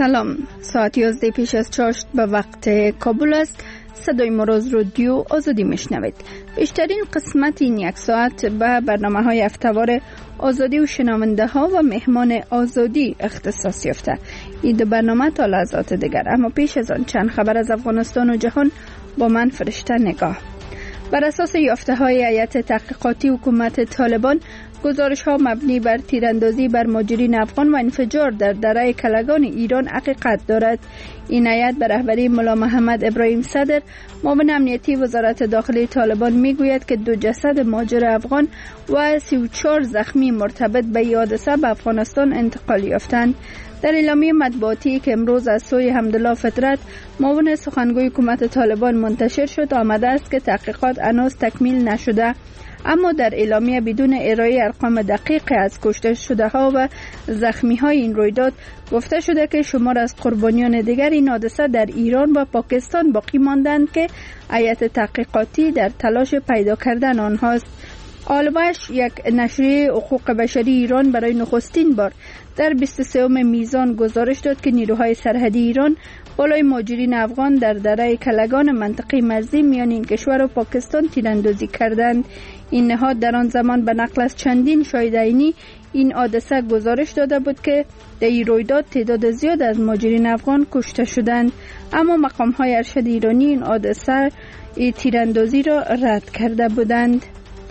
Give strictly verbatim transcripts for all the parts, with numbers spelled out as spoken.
سلام، ساعت یازده پیش از چاشت به وقت کابل است. صدای مراز رادیو آزادی میشنوید. بیشترین قسمت این یک ساعت به برنامه های هفته‌وار آزادی و شنونده ها و مهمان آزادی اختصاص یافته. این دو برنامه تا لحظات دیگر، اما پیش از آن چند خبر از افغانستان و جهان با من فرشته نگاه. بر اساس یافته های هیئت تحقیقاتی حکومت طالبان، گزارش ها مبنی بر تیراندازی بر مهاجرین افغان و انفجار در دره کلگان ایران حقیقت دارد. این هیئت به رهبری ملا محمد ابراهیم صدر، معاون امنیتی وزارت داخلی طالبان، میگوید که دو جسد مهاجر افغان و سی و چهار زخمی مرتبط به این حادثه به افغانستان انتقال یافتند. در اعلامیه مطبوعاتی که امروز از سوی حمدالله فطرت، معاون سخنگوی حکومت طالبان، منتشر شد، آمده است که تحقیقات هنوز تکمیل نشده، اما در اعلامیه بدون ارائه ارقام دقیق از کشته شده ها و زخمی های این رویداد گفته شده که شمار از قربانیان دیگر این حادثه در ایران و پاکستان باقی ماندند که هیئت تحقیقاتی در تلاش پیدا کردن آنهاست. آلبش، یک نشریه حقوق بشری ایران، برای نخستین بار در بیست و سوم میزان گزارش داد که نیروهای سرحدی ایران بالای مهاجرین افغان در دره کلگان منطقه مرزی میان این کشور و پاکستان تیراندازی کردند. این نهاد در آن زمان به نقل از چندین شاهد عینی این حادثه گزارش داده بود که در این رویداد تعداد زیاد از مهاجرین افغان کشته شدند، اما مقام‌های ارشد ایرانی این حادثه تیراندازی را رد کرده بودند.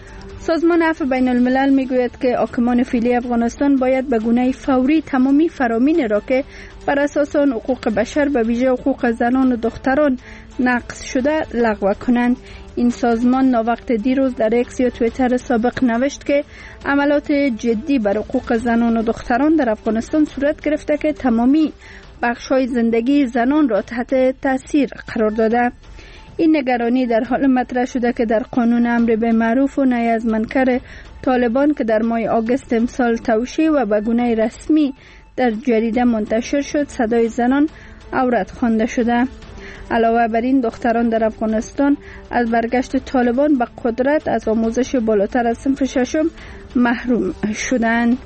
سازمان عفو بین الملل میگوید که حاکمان فعلی افغانستان باید به گونه فوری تمامی فرامین را که بر اساس آن حقوق بشر، به ویژه حقوق زنان و دختران نقض شده، لغو کنند. این سازمان ناوقت دیروز در اکس یا توییتر سابق نوشت که عملات جدی بر حقوق زنان و دختران در افغانستان صورت گرفته که تمامی بخش‌های زندگی زنان را تحت تاثیر قرار داده. این نگرانی در حال مطرح شده که در قانون امر به معروف و نهی از منکر طالبان که در ماه آگوست امسال توشیح و به گونه رسمی در جریده منتشر شد، صدای زنان عورت خوانده شده. علاوه بر این، دختران در افغانستان از برگشت طالبان به قدرت از آموزش بالاتر از صنف ششم محروم شدند.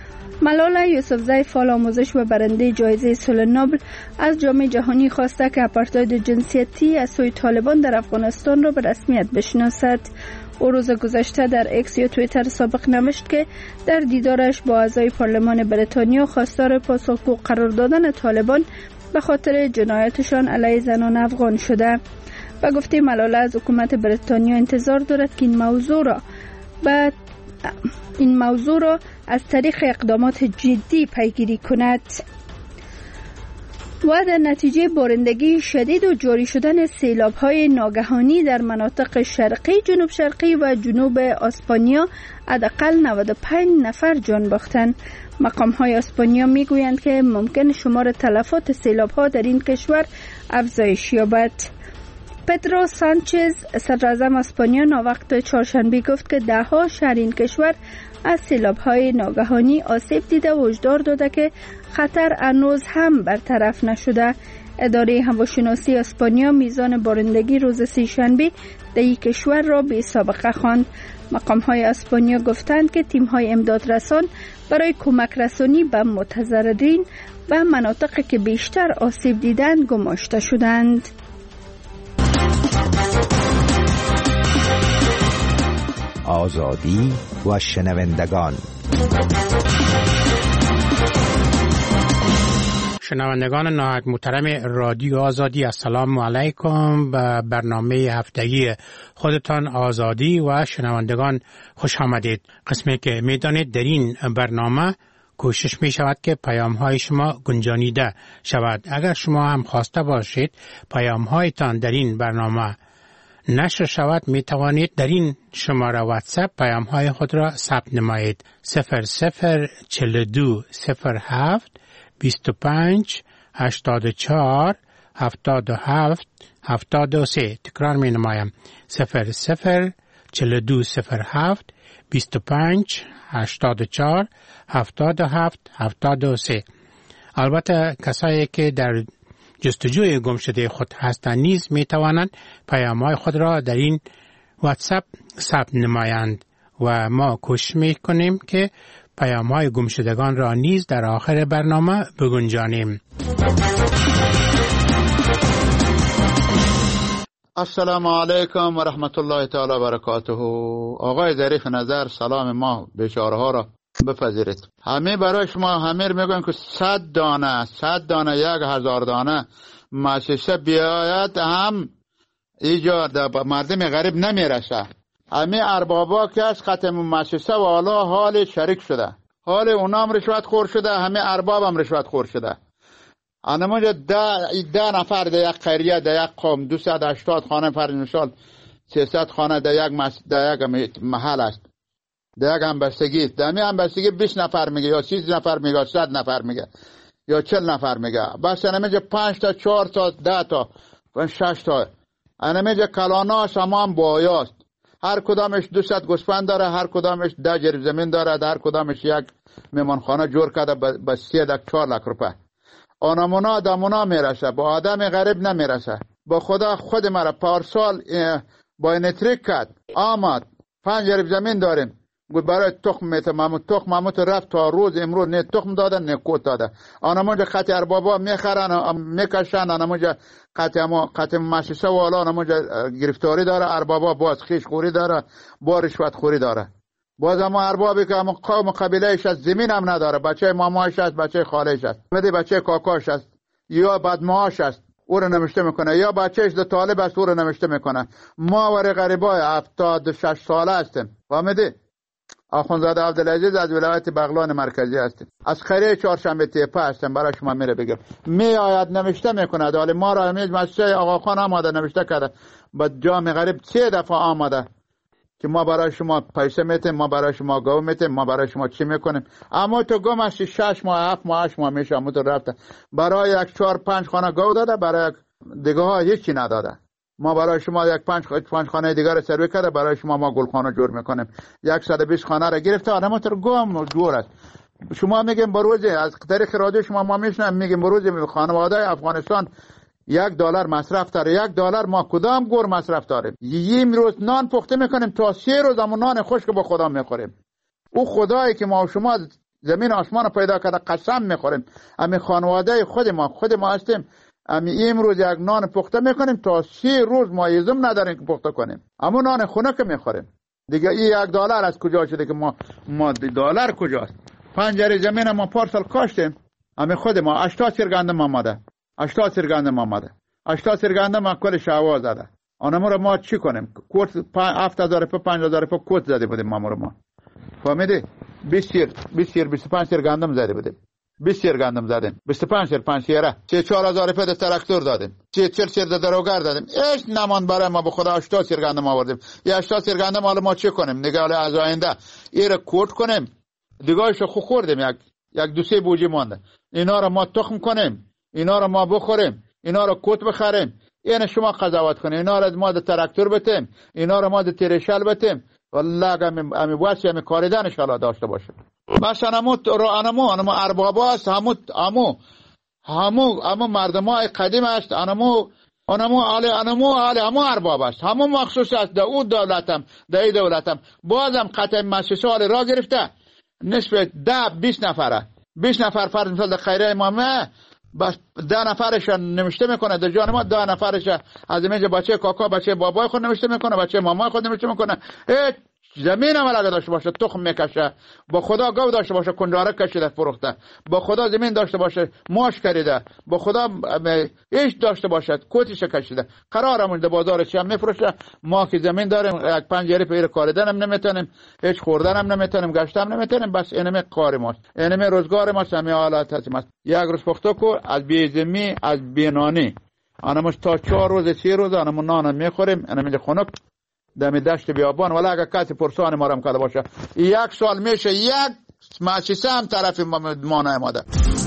ملالا یوسفزی، فعال آموزش و برنده جایزه صلح نوبل، از جامعه جهانی خواسته که آپارتاید جنسیتی از سوی طالبان در افغانستان را به رسمیت بشناسد. او روز گذشته در اکس یا توییتر سابق نوشت که در دیدارش با اعضای پارلمان بریتانیا خواستار پاسخگو قرار دادن طالبان به خاطر جنایاتشان علیه زنان افغان شده. و گفته ملالا از حکومت بریتانیا انتظار دارد که این موضوع را به این موضوع را از طریق اقدامات جدی پیگیری کند. و در نتیجه بارندگی شدید و جاری شدن سیلاب‌های ناگهانی در مناطق شرقی، جنوب شرقی و جنوب اسپانیا حداقل نود و پنج نفر جان باختند. مقام‌های اسپانیا می‌گویند که ممکن شمار تلفات سیلاب‌ها در این کشور افزایش یابد. پدرو سانچز، صدراعظم اسپانیا، ناوقت چهارشنبه گفت که ده‌ها شهر این کشور از سیلاب‌های ناگهانی آسیب دیده و هشدار داده که خطر هنوز هم برطرف نشده. اداره هواشناسی اسپانیا میزان بارندگی روز سه‌شنبه در این کشور را بی سابقه خواند. مقام‌های اسپانیا گفتند که تیم‌های امدادرسان برای کمک رسانی به متضررین و مناطقی که بیشتر آسیب دیدند گماشته شدند. آزادی و شنوندگان. شنوندگان نهایت محترم رادیو آزادی، السلام علیکم. به برنامه هفتگی خودتان آزادی و شنوندگان خوش آمدید. قسمی که میدانید در این برنامه کوشش می شود که پیام های شما گنجانیده شود. اگر شما هم خواسته باشید پیام هایتان در این برنامه نشر شود، می توانید در این شماره واتساپ پیام های خود را ثبت نمایید. صفر صفر چهل و دو صفر هفت بیست و پنج هشتاد و چهار هفتاد و هفت هفتاد و سه. تکرار می نمایم. صفر صفر چهل و دو صفر هفت بیست و پنج هشتاد و چهار هفتاد و هفت هفتاد و سه. البته کسایی که در جستجوی گم شده خود هستند نیز می توانند پیام‌های خود را در این واتساپ ثبت نمایند و ما کوشش می کنیم که پیام‌های گمشدگان را نیز در آخر برنامه بگنجانیم. السلام علیکم و رحمت الله تعالی و برکاته. آقای ظریف نظر، سلام ما بیچاره ها را بپذیرید. همه برای شما همه میگن که صد دانه صد دانه یک هزار دانه مؤسسه بیاید هم ایجاد مردم غریب نمیرسه. همه اربابا که از ختم مؤسسه و حالا حال شریک شده، حال اونام رشوت خور شده، همه ارباب هم رشوت خور شده. انموجه ده, ده نفر در یک قریه در یک قوم دویست و هشتاد خانه فرض مثال سیصد خانه در یک, مس... در یک محل است، در یک همبستگی، در می همبستگی بیست نفر میگه یا سی نفر میگه، صد نفر میگه یا چهل نفر میگه. بس انموجه پنج تا چهار تا ده تا شش تا انموجه کلاناش هم بایاست. هر کدامش دویست گوسفند داره، هر کدامش ده جریب زمین داره، هر کدامش یک میمانخانه جور کرده به سه دک چهار لک روپه. آنمونا دمونا میرسه، با آدم غریب نمیرسه. با خدا خود مرا پارسال با نتریک کرد آمد پنج جریب زمین داریم، گفت برای تخم میتم، تخم ماموت رفت تا روز امروز نه تخم دادن نه کوت داده. آنمونجا خط اربابا میخرن میکشن، آنمونجا خط ما خط مؤسسه و حالا آنمونجا گرفتاری داره، اربابا باز خیش خوری داره، با رشوت خوری داره. باز اما اربابی که اما قوم قبیلهش از زمین هم نداره، بچه مامایش است، بچه خالهش است، مدی بچه کاکاش است یا بدماش است او رو نمشته میکنه، یا بچهش ده طالب است او رو نمشته میکنه. ما ور غریبای هفتاد و شش ساله هستیم، فهمیدی؟ آخوندزاده عبدالعزیز از ولایت بغلان مرکزی هستیم، از قریه چهارشنبه تیپه هستیم. برای شما میره بگم می آید نمشته میکنه، حالا ما را همیشه مسجد آقا خان آماده نمشته کرده، با جام غریب سه دفعه آماده که ما برای شما پیسه میتیم، ما برای شما گاو میتیم، ما برای شما چی میکنیم. اما تو گم هستی شش ماه هفت ماه هشت ماه میشه اما تو رفته برای یک چهار پنج خانه گاو داده، برای دیگه ها هیچی نداده. ما برای شما یک پنج پنج خانه دیگر رو سروی کرده، برای شما ما گلخانه جور میکنیم. صد و بیست خانه را گرفته، آدم تو گم جور است. شما میگیم بروز از طریق رادیو شما ما میشنم میگیم بروز خانواده افغانستان یک دلار مصرف داره، یک دلار ما کدام گور مصرف داریم؟ یه روز نان پخته میکنیم تا سه روز همون نان خشک با خدا میخوریم. او خدایی که ما و شما زمین آسمان پیدا کرده قسم میخوریم، امی خانواده خود ما خود ما هستیم، امی امروز یک نان پخته میکنیم تا سه روز ما یزم نداریم که پخته کنیم، اما نان خنک میخوریم. دیگه این یک دلار از کجا شده که ما ما دلار کجاست؟ پنجره زمین ما پارسال کاشتیم، امی خود ما هشتاد سیر گندم آمده، هشتاد سیر گندم آمده، هشتاد سیر گندم ما کل شوا زده. آنمو رو ما چی کنیم؟ کوت هفت هزار روپیه پنج هزار روپیه کوت زده بودیم ما رو ما. فهمیدی؟ بیست سیر بیست سیر بیست و پنج سیر گندم زده بودیم. بیست سیر گندم زدیم، بیست و پنج سیر پنج سیره سه چهار هزار روپیه ده تراکتور دادیم، سه چهل سیر ده دروگر دادیم. هیچ نمان برای ما به خدا هشتاد سیر گندم آوردیم. یا هشتاد سیر گندم حالا ما چی کنیم؟ دیگه حالا از آینده ایره کوت کنیم. دیگه‌شو خو خوردیم، یک یک دو سه بوجی مونده. اینا رو ما تخم کنیم، اینا رو ما بخوریم، اینا رو کوت بخریم. یعنی شما قضاوت کنید اینا رو ما ده تراکتور بتیم، اینا رو ما ده تیرشل بتیم. والله امی امی واسی امی کاریدن ان شاء الله داشته باشه. مثلا همو رو انمو انمو اربابا است، همو همو همو همو مردمای قدیم است، انمو انمو علی انمو علی همو ارباب است، همو مخصوص است ده او دولتم ده ای دولتم. بازم قطع مؤسسه حال را گرفته نصف ده بیست نفره بیست نفر فرض مثال در خیره امامه بس ده نفرش نوشته میکنه در جان ما، ده نفرش از اینجا بچه کاکا بچه بابای خود نوشته میکنه، بچه مامای خود نوشته میکنه. هیچ زمین هم لگه داشته باشه تخم میکشه، با خدا گاو داشته باشه کنجاره کشیده فروخته، با خدا زمین داشته باشه ماش کریده، با خدا هیچ داشته باشه کوتیش کشیده قرارمون در بازارش هم میفروشه. ما که زمین داریم یک پنجره پیر کاریدن هم نمیتونیم، هیچ خوردن هم نمیتونیم، گشت هم نمیتونیم. بس اینمه کار ماست، اینمه روزگار ماست، همه حالات هستیم. یک روز پخته کو از بیزمی از بینانی آنموش تا چهار روز سه روز آنمون نان میخوریم، اینمه خنک دم دشت بیابان. ولی اگر کسی پرسان ما رم کرده باشه یک سال میشه یک مؤسسه هم طرف ما نماده.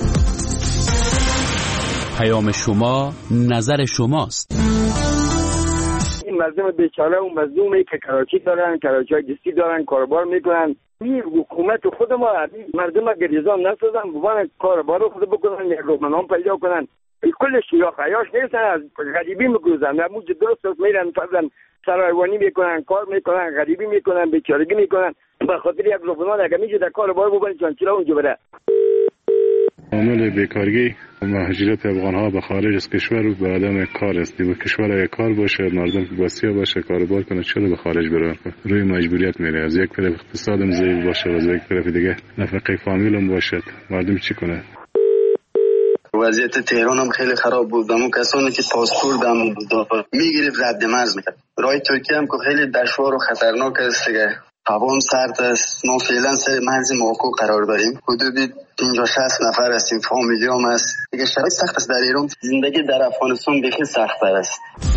پیام شما نظر شماست. این مردم بیچاره و مظلومی که کراچی دارن، کراچی دستی دارن، کاربار میکنن، این حکومت خود ما مردم گریزان نسازن بوان کاربار خود بکنن، یک رومنان پیدا کنن. کلش یا خیاش نیستن، از غریبی میگوزن، موج درست میرن فرزن سرایوانی میکنن، کار میکنن، غریبی میکنن، بیچارگی میکنن. به خاطر یک لبنان اگه میشه در کار بار بکنید چانچیلا اونجا بره. عامل بیکارگی و مهاجرت افغان‌ها به خارج از کشور به عدم کار است. به کشور اگه کار باشه، مردم که بسیار باشه، کاروبار کنه، چرا به خارج بره؟ روی مجبوریت میره. از یک طرف اقتصادم ضعیف باشه و از یک طرف دیگه نفقه فامیلم باشه، مردم چی کنه؟ وضعیت تهران هم خیلی خراب بود. اما کسانی که پاسپورت هم میگیرید رد مرز میکرد. راه ترکیه هم که خیلی دشوار و خطرناک است دیگه. هوا هم سرد است. ما فعلا سر مرز موقوف قرار داریم. حدود پنجاه شصت نفر هستیم، فامیلی هم هست دیگه. شرایط سخت است در ایران. زندگی در افغانستان بخی سخت‌تر است.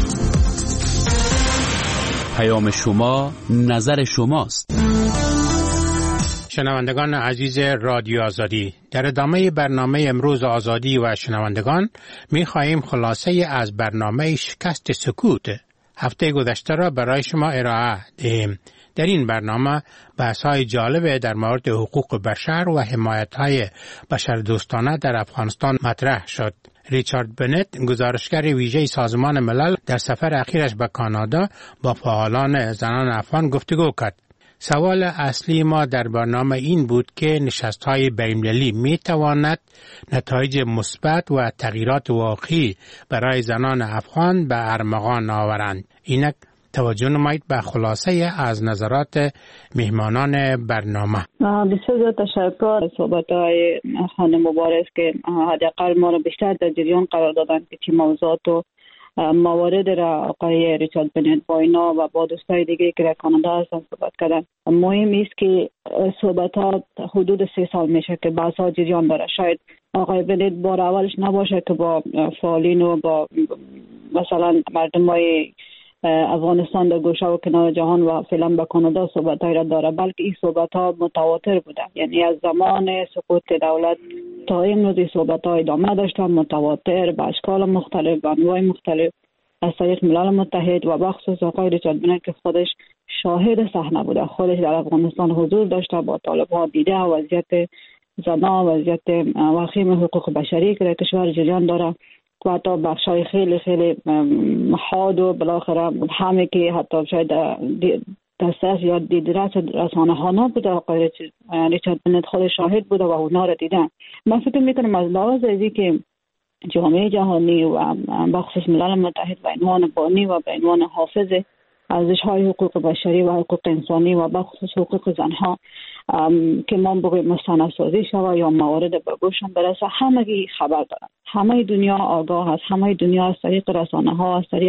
پیام شما نظر شماست. شنوندگان عزیز رادیو آزادی، در ادامه برنامه امروز آزادی و شنوندگان می خواهیم خلاصه از برنامه شکست سکوت هفته گذشته را برای شما ارائه دهیم. در این برنامه بحث‌های جالب در مورد حقوق بشر و حمایت‌های بشردوستانه در افغانستان مطرح شد. ریچارد بنت، گزارشگر ویژه سازمان ملل، در سفر اخیرش به کانادا با فعالان زنان افغان گفتگو کرد. سوال اصلی ما در برنامه این بود که نشست‌های بین‌المللی می‌تواند نتایج مثبت و تغییرات واقعی برای زنان افغان به ارمغان آورند. اینک توجه نمایید به خلاصه از نظرات مهمانان برنامه. بسیار زیاد تشکر. صحبت‌های خانم مبارز که حداقل ما را بیشتر در جریان قرار دادن که چه موضوعات و موارد را آقای ریچارد بنت با اینا و با دوستای دیگه که در کانادا هستن صحبت کردن. مهم است که صحبت‌ها حدود سه سال میشه که بحث‌ها جریان داره. شاید آقای بنت بار اولش نباشه که با فعالین و با مثلا مردمای افغانستان در گوشه و کنار جهان و فعلا به کانادا صحبت‌های را داره، بلکه این صحبت‌ها متواتر بوده. یعنی از زمان سقوط دولت تا امروز این صحبت‌ها ادامه داشته، متواتر به اشکال مختلف، به انواع مختلف از طریق ملل متحد و بخصوص آقای ریچارد بنت که خودش شاهد صحنه بوده، خودش در افغانستان حضور داشته، با طالب‌ها دیده وضعیت زنان، وضعیت وخیم حقوق بشری که در کشور جریان داره و حتی بخشای خیلی خیلی حاد و بالاخره همه که حتی شاید دسترس یا دیدرس رسانه ها نبوده. آقای ریچارد بنت خود شاهد بوده و اونا را دیدن. من فکر میکنم از لحاظ ازی که جامعه جهانی و بخصوص ملل متحد به عنوان بانی و به عنوان حافظ ارزش‌های حقوق بشری و حقوق انسانی و بخصوص حقوق زنها که ما بگویم مستندسازی شود یا موارد به گوشم برسه، همگی خبر دارن. همه دنیا آگاه هست، همه دنیا از طریق رسانه ها، از طریق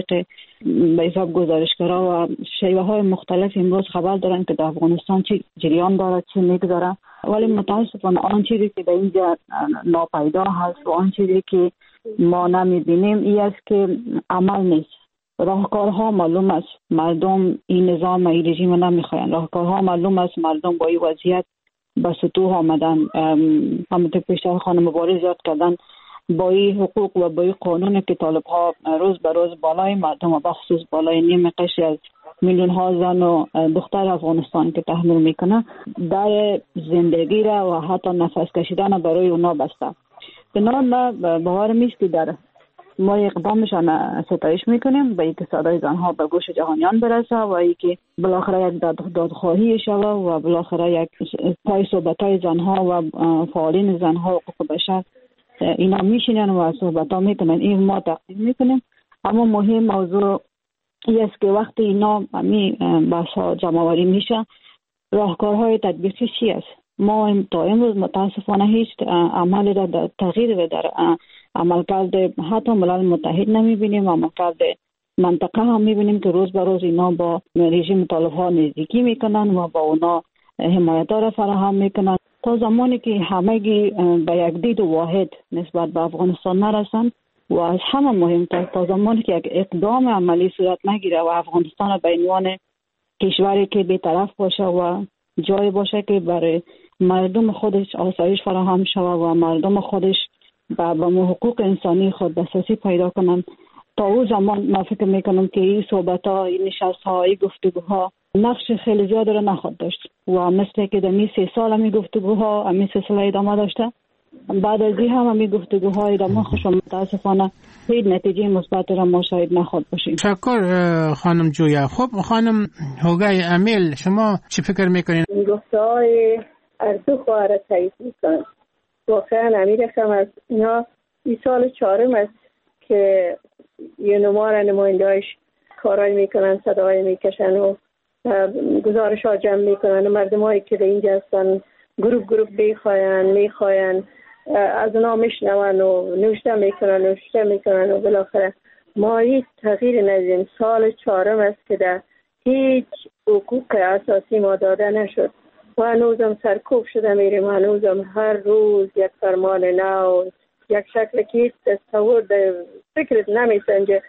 به حساب گزارشگرها و شیوه های مختلف امروز خبر دارن که در افغانستان چی جریان داره، چی میگذره. ولی متاسفانه آن چیزی که در اینجا ناپیدا هست و آن چیزی که ما نمیبینیم این است که عمل نیست. راهکارها معلوم است، مردم این نظام این رژیم نمیخواین. راهکارها معلوم است، مردم با این وضعیت به سطوح آمدن. همونطور پیشتر خانم مبارز یاد کردن، با این حقوق و با این قانون که طالبها روز به روز بالای مردم و بخصوص بالای نیم قشر از میلیون ها زن و دختر افغانستان که تحمل میکنه، در زندگی را و حتی نفس کشیدن برای اونا بسته. بنابراین ما باور نیست که در ما اقدامشان ستایش میکنیم به اینکه صدای زنها به گوش جهانیان برسه و اینکه بالاخره یک دادخواهی شود و بالاخره یک پای صحبت‌های زنها و فعالین زنها و حقوق بشر اینا میشینن و صحبت‌ها میکنن. این ما تقدیم میکنیم. اما مهم موضوع این است که وقتی اینا می بحث‌ها جمع‌آوری میشه، راهکارهای تطبیقی چی است؟ ما تا امروز متاسفانه هیچ عملی را در تغییر در عملکرد حتی ملل متحد نمیبینیم. عملکرد منطقه هم میبینیم که روز به روز اینا با رژیم طالب‌ها نزدیکی میکنن و با اونا حمایت را فراهم میکنن تا زمانی که همگی به یک دید واحد نسبت به افغانستان نرسن و از همه مهمتر تا زمانی که یک اقدام عملی صورت نگیره و افغانستان به عنوان کشوری که بی‌طرف باشه و جای باشه که برای مردم خودش آسایش فراهم شود و مردم خودش با به حقوق انسانی خود دسترسی پیدا کنن، تا اون زمان من فکر میکنم که این صحبت ها، این نشست ها، این گفتگوها نقش خیلی زیاد را نخواهد داشت و مثل که در این سه سال همی گفتگوها همی سلسله ادامه داشته بعد از این هم همی گفتگوهای را ما خوشم متاسفانه هیچ نتیجه مثبت را ما شاید نخواد باشیم. شکر خانم جویا. خب خانم هوگای امیل، شما چی فکر میکنین؟ گفته های اردو خواهر تایید میکنم. واقعا امیر خم از اینا این سال چهارم است که یه نمار نمایندهایش کارای میکنن، صدای میکشن و گزارش ها جمع میکنن و مردم هایی که در اینجا هستن گروپ گروپ میخواین میخواین از اونا میشنون و نوشته میکنن نوشته میکنن و بالاخره ما هیچ تغییر ندیدیم. سال چهارم است که در هیچ حقوق اساسی ما داده نشد و هنوزم سرکوب شده میریم. هنوزم هر روز یک فرمان نو، یک شکل که هیچ تصور در فکرت نمیسنجه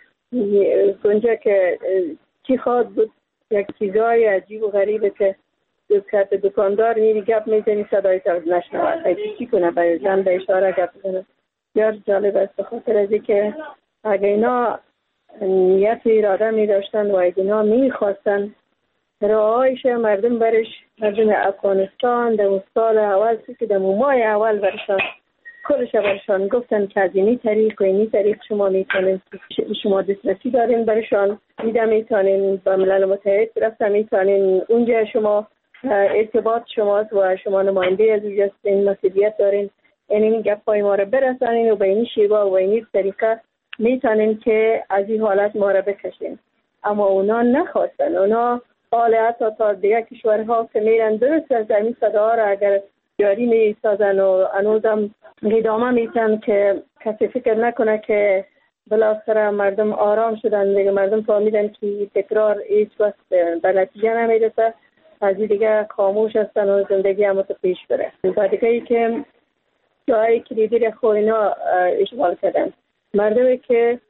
گنجه که چی خواد بود. یک چیزای عجیب و غریبه که دکت دکاندار میری گپ میزنی صدای تا نشنود. هیچی چی کنه به زن به اشاره گپ بزنه. بسیار جالب است به خاطر از اینکه اگه اینا نیت اراده می داشتن و اگه اینا می خواستن راهایش مردم برش، مردم افغانستان در اون سال اول که در ماه اول برشان کلش برشان گفتن که از اینی طریق و اینی طریق شما میتونین، شما دسترسی دارین برشان میده، میتونین با ملل متحد رفتن، میتونین اونجا شما ارتباط شماست و شما نماینده از اونجا هستین، مسئولیت دارین این گپای ما رو برسانین و به این شیوه و این طریقه میتونین که از این حالت ما رو بکشین. اما اونا نخواستن. اونا حالا حتی تا دیگه کشورها که میرن درست از این صدا را اگر جاری میسازن و هنوزم ادامه میتن که کسی فکر نکنه که بالاخره مردم آرام شدن دیگه. مردم فهمیدن که تکرار هیچ وقت به نتیجه نمیرسه، از دیگه خاموش هستن و زندگی هم پیش بره. و دیگه ای که جایی کلیدی خو اینا اشغال کردن، مردمی که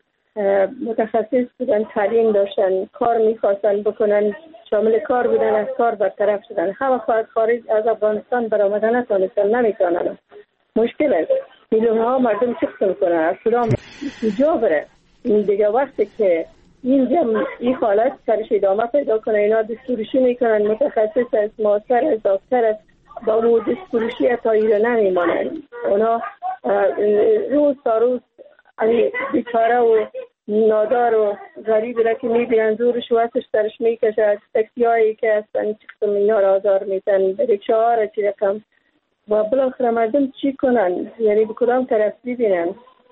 متخصص بودن، تعلیم داشتن، کار میخواستن بکنن، شامل کار بودن، از کار برطرف شدن. همه خواهد خارج از افغانستان برآمدن نتونستن، نمیتونن. مشکل است. میلیون ها مردم چیکار میکنن؟ از کدام جا بره؟ این دیگه وقتی که اینجا این حالت سرش ادامه پیدا کنه، اینا دستورشی میکنن، متخصص است، ماستر است، دکتر است، با اون دستورشی تا ایره نمیمانن. اونا روز تا روز بیچاره و نادار و غریبی را که میبینن زورش وقتش درش میکشه. از تاکسی هایی که هستن چیکتم اینا را آزار میتن، به رکشه ها را چی رقم و بالاخره مردم چی کنن؟ یعنی به کدام طرف ببینن؟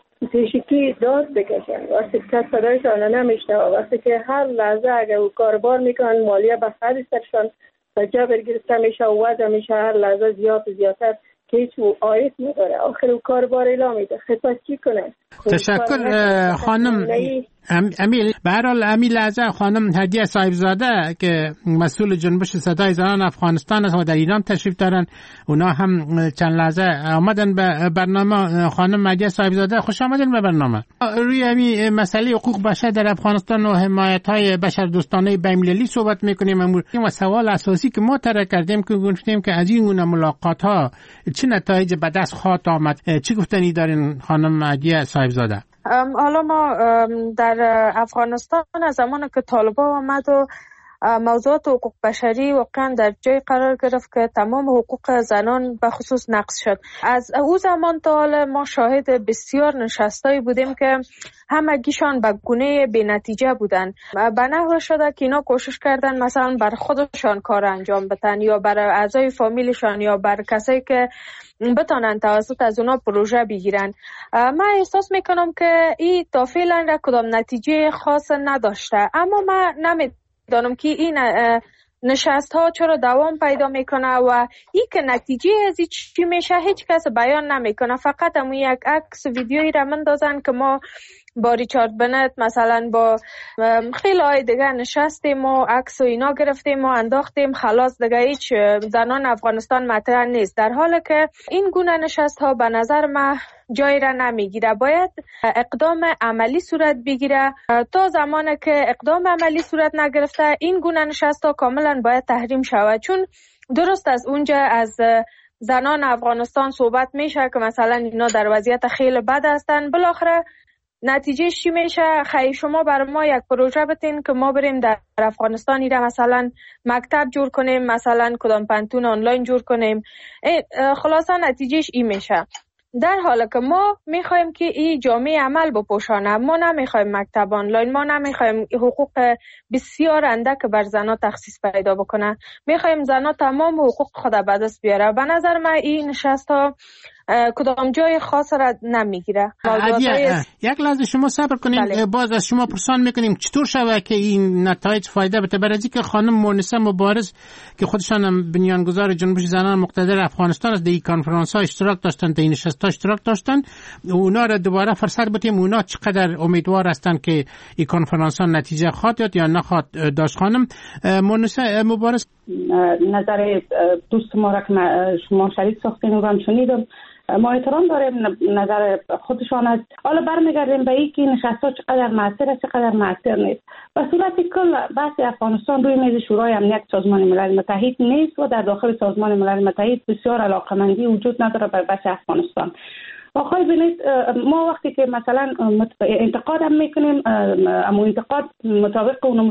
پیشکی داد بکشن. وقتی که صدای شانه نمیشنه، وقتی که هر لحظه اگر او کاربار میکنن مالیه به خرج سرشان و جبر گرفته میشه و وضع میشه هر لحظه زیاد زیادتر که هیچ آیت نداره. آخر او کاربار اعلام میده، خطا چی کنه؟ تشکر خانم امیل. به هر حال امیل لحظه خانم هدیه صاحبزاده که مسئول جنبش صدای زنان افغانستان است و در ایران تشریف دارن، اونا هم چند لحظه آمدن به برنامه. خانم هدیه صاحبزاده خوش آمدین به برنامه. روی همین مسئله حقوق بشر در افغانستان و حمایت های بشر دوستانه بین‌المللی صحبت میکنیم. و سوال اساسی که ما طرح کردیم که گفتیم که از این گونه ملاقات ها چه نتایج به دست خواهد آمد، چی گفتنی دارین خانم هدیه صاحبزاده؟ حالا ما در افغانستان از زمان که طالبان آمد و موضوعات حقوق بشری واقعا در جای قرار گرفت که تمام حقوق زنان به خصوص نقض شد. از او زمان تا حال ما شاهد بسیار نشستایی بودیم که همگیشان به گونه بی نتیجه بودن. به نحو شده که اینا کوشش کردن مثلا بر خودشان کار انجام بدن یا بر اعضای فامیلشان یا بر کسایی که بتانن توسط از اونا پروژه بگیرن. من احساس میکنم که این تا فعلا را کدام نتیجه خاص نداشته، اما من نمیدانم که این نشست ها چرا دوام پیدا میکنه و این که نتیجه از چی میشه هیچ کس بیان نمیکنه. فقط همون یک عکس ویدیویی را مندازن که ما با ریچارد بنت مثلا با خیلی های دیگه نشستیم و عکس و اینا گرفتیم و انداختیم، خلاص دیگه هیچ زنان افغانستان مطرح نیست. در حالی که این گونه نشست ها به نظر من جای را نمیگیره. باید اقدام عملی صورت بگیره. تا زمانی که اقدام عملی صورت نگرفته این گونه نشست ها کاملا باید تحریم شود، چون درست از اونجا از زنان افغانستان صحبت میشه که مثلا اینا در وضعیت خیلی بد هستن. بالاخره نتیجه چی میشه؟ خیلی شما برای ما یک پروژه بتین که ما بریم در افغانستان ایره مثلا مکتب جور کنیم، مثلا کدام پنتون آنلاین جور کنیم. خلاصا نتیجهش این میشه. در حالی که ما میخوایم که این جامعه عمل بپوشانه، ما نمیخوایم مکتب آنلاین، ما نمیخوایم حقوق بسیار اندک بر زنها تخصیص پیدا بکنه، میخوایم زنها تمام حقوق خود به دست بیاره. به نظر من این نشست ها کدام جای خاص را نمیگیره. یک لحظه شما صبر کنیم. بله. باز از شما پرسان میکنیم چطور شود که این نتایج فایده بده. برای اینکه خانم مونسه مبارز که خودشان هم بنیانگذار جنبش زنان مقتدر افغانستان است، در این کنفرانس ها اشتراک داشتن، در این نشست ها اشتراک داشتن، اونا را دوباره فرصت بدیم اونا چقدر امیدوار هستند که این کنفرانس ها نتیجه خواهد داد یا نخواهد داشت. خانم مونسه مبارز، نظر دوست ما را که شما شریک ساختین و هم شنیدم، ما احترام داریم نظر خودشان است. حالا برمیگردیم به این که نشست‌ها چقدر مؤثر است چقدر مؤثر نیست. به صورت کل بحث افغانستان روی میز شورای امنیت سازمان ملل متحد نیست و در داخل سازمان ملل متحد بسیار علاقمندی وجود نداره بر بحث افغانستان. آقای بنید، ما وقتی که مثلا انتقاد هم میکنیم، اما انتقاد مطابق اون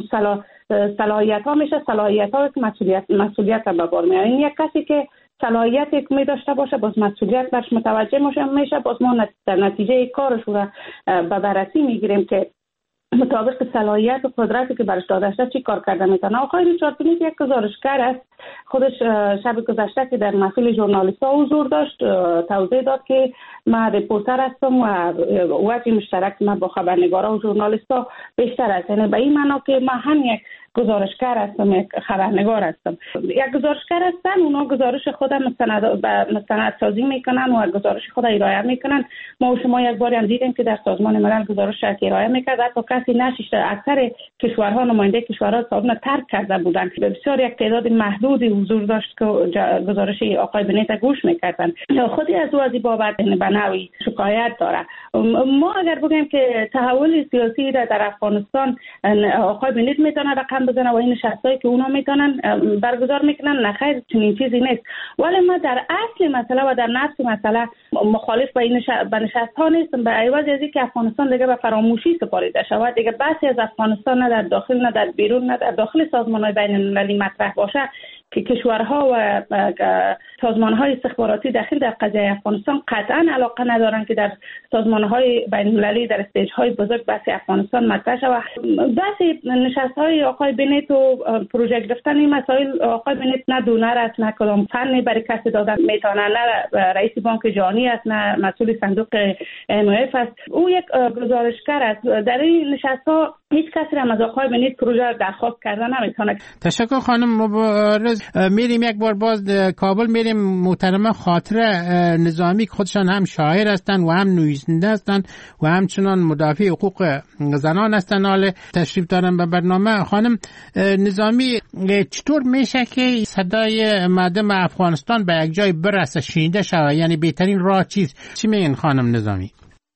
صلاحیت ها میشه، صلاحیت ها که مسئولیت مسئولیت هم به بار میاره. این یک کسی که صلاحیت می داشته باشه باز مسئولیت برش متوجه میشه، باز ما در نتیجه کارش رو به بررسی میگیریم که مطابق صلاحیت و قدرتی که برش داده شده چی کار کرده میتونه. آقای ریچارد بنید یک گزارشگر است. خودش شب گذشته که در محفل ژورنالیست‌ها حضور داشت توضیح داد که من ریپورتر هستم و وجه مشترک من با خبرنگارا و ژورنالیست‌ها بیشتر است. یعنی به این معنا که من هم یک گزارشگر هستم، یک خبرنگار هستم. یک گزارشگر هستن، اونا گزارش خود مستند مستند سازی میکنن و گزارش خود ارائه میکنن. ما و شما یک باری هم دیدیم که در سازمان ملل گزارش ارائه میکرد، حتی کسی نشسته. اکثر کشورها نماینده کشورها سازمان ترک کرده بودند. بسیار یک تعداد محدودی حضور داشت که گزارش آقای بنیت گوش میکردن. خودی از او از این بابت به نوعی شکایت داره. ما اگر بگیم که تحول سیاسی در افغانستان آقای بنیت میتونه رقم بزنه و این نشستایی که اونا میتونن برگزار میکنن، نخیر چنین چیزی نیست. ولی ما در اصل مسئله و در نفس مسئله مخالف با این نشست ها نیستم، به عوض از اینکه افغانستان دیگه به فراموشی سپاریده شود، دیگه بحثی از افغانستان نه در داخل نه در بیرون نه در داخل سازمان‌های بین‌المللی مطرح باشه که کشورها و سازمان‌های استخباراتی داخل در قضیه افغانستان قطعاً علاقه ندارن که در سازمان‌های بین‌المللی در استیج‌های بزرگ بحث افغانستان مطرح شود. بحث نشست‌های آقای بنیت و پروژه گرفتن این مسائل، آقای بنیت نه دونر است نه کدام فنی برای کسی دادن میتونه، نه رئیس بانک جهانی است نه مسئول صندوق ام اف است. او یک گزارشگر است. در این نشست‌ها هیچ کسی هم از آقای بنیت پروژه درخواست کردن نمیتونه. تشکر خانم مبارز. میریم یک بار باز کابل، میریم محترمه خاطره نظامی که خودشان هم شاعر هستند و هم نویسنده هستند و همچنان مدافع حقوق زنان هستند، حال تشریف دارن به برنامه. خانم نظامی، چطور میشه که صدای مردم افغانستان به یک جای برسه، شنیده شود؟ یعنی بهترین راه چیست؟ چی میگین خانم نظامی؟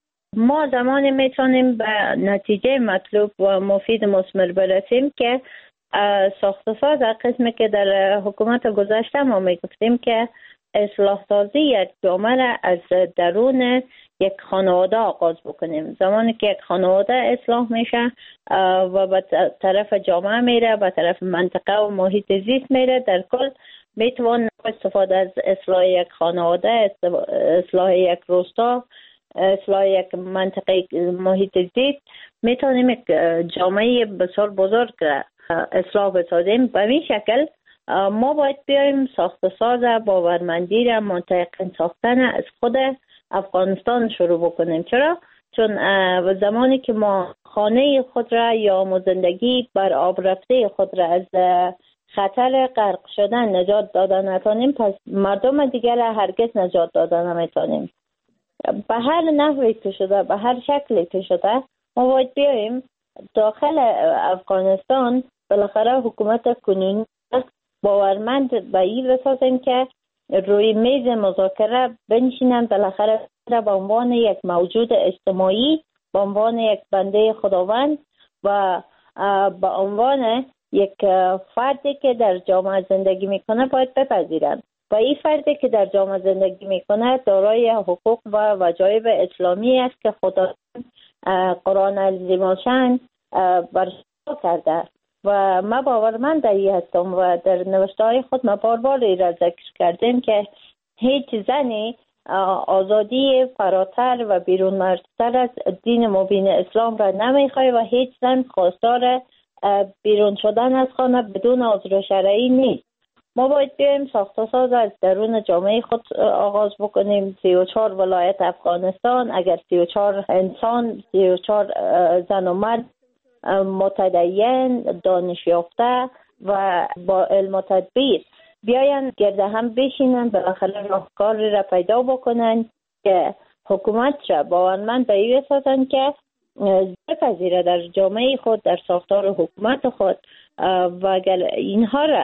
ما زمانی میتونیم به نتیجه مطلوب و مفید مثمر برسیم که ساخت ساز قسمی که در حکومت گذشته ما میگفتیم که اصلاح سازی یک جامعه را از درون یک خانواده آغاز بکنیم. زمانی که یک خانواده اصلاح میشه و به طرف جامعه میره، به طرف منطقه و محیط زیست میره، در کل میتوان استفاده از اصلاح یک خانواده، اصلاح یک روستا، اصلاح یک منطقه محیط زیست، میتونیم یک جامعه بسیار بزرگ اصلاح بسازیم. به این شکل ما باید بیایم ساخت ساز باورمندی را منطقه ساختن از خود افغانستان شروع بکنیم. چرا؟ چون زمانی که ما خانه خود را یا زندگی بر آب رفته خود را از خطر غرق شدن نجات دادن نتونیم، پس مردم دیگر را هرگز نجات دادن نمیتونیم. به هر نحوی که شده، به هر شکلی که شده، ما باید بیاییم داخل افغانستان بالاخره حکومت کنونی باورمند به این بسازیم که روی میز مذاکره بنشینن، بالاخره به عنوان یک موجود اجتماعی، به عنوان یک بنده خداوند و به عنوان یک فردی که در جامعه زندگی میکنه باید بپذیرن. و این فردی که در جامعه زندگی میکنه دارای حقوق و وجایب اسلامی است که خدا قرآن عظیم الشان برشا کرده و ما باورمند ای هستم و در نوشته های خود ما بار بار ای را ذکر کردیم که هیچ زنی آزادی فراتر و بیرون مرزتر از دین مبین اسلام را نمیخواه و هیچ زن خواستار بیرون شدن از خانه بدون عذر شرعی نیست. ما باید بیایم ساخت و ساز از درون جامعه خود آغاز بکنیم. سی و چهار ولایت افغانستان، اگر سی و چهار انسان، سی و چهار زن و مرد متدین، دانش یافته و با علم و تدبیر بیاین گرد هم بشینن، بالاخره راهکار را پیدا بکنن که حکومت را باورمند به این بسازن که بپذیره در جامعه خود، در ساختار حکومت خود، و اگر اینها را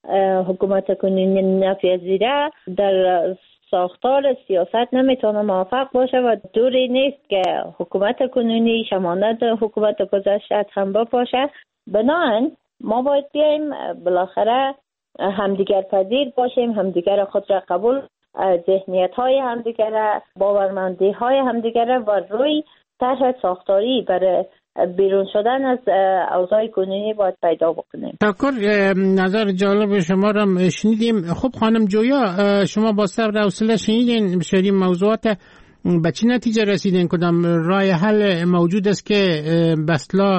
حکومت کنونی نپذیره در ساختار سیاست نمیتونه موفق باشه و دوری نیست که حکومت کنونی شمانت حکومت گذشته هم باشه. بنابراین ما باید بیایم بالاخره همدیگر پذیر باشیم، همدیگر خود را قبول، ذهنیت های همدیگر، باورمندی های همدیگر و روی طرح ساختاری برای بیرون شدن از اوضاع کنونی باید پیدا بکنیم. تشکر، نظر جالب شما را شنیدیم. خب خانم جویا، شما با صبر و حوصله شنیدین بسیاری موضوعات، به چه نتیجه رسیدین؟ کدام راه حل موجود است که بسلا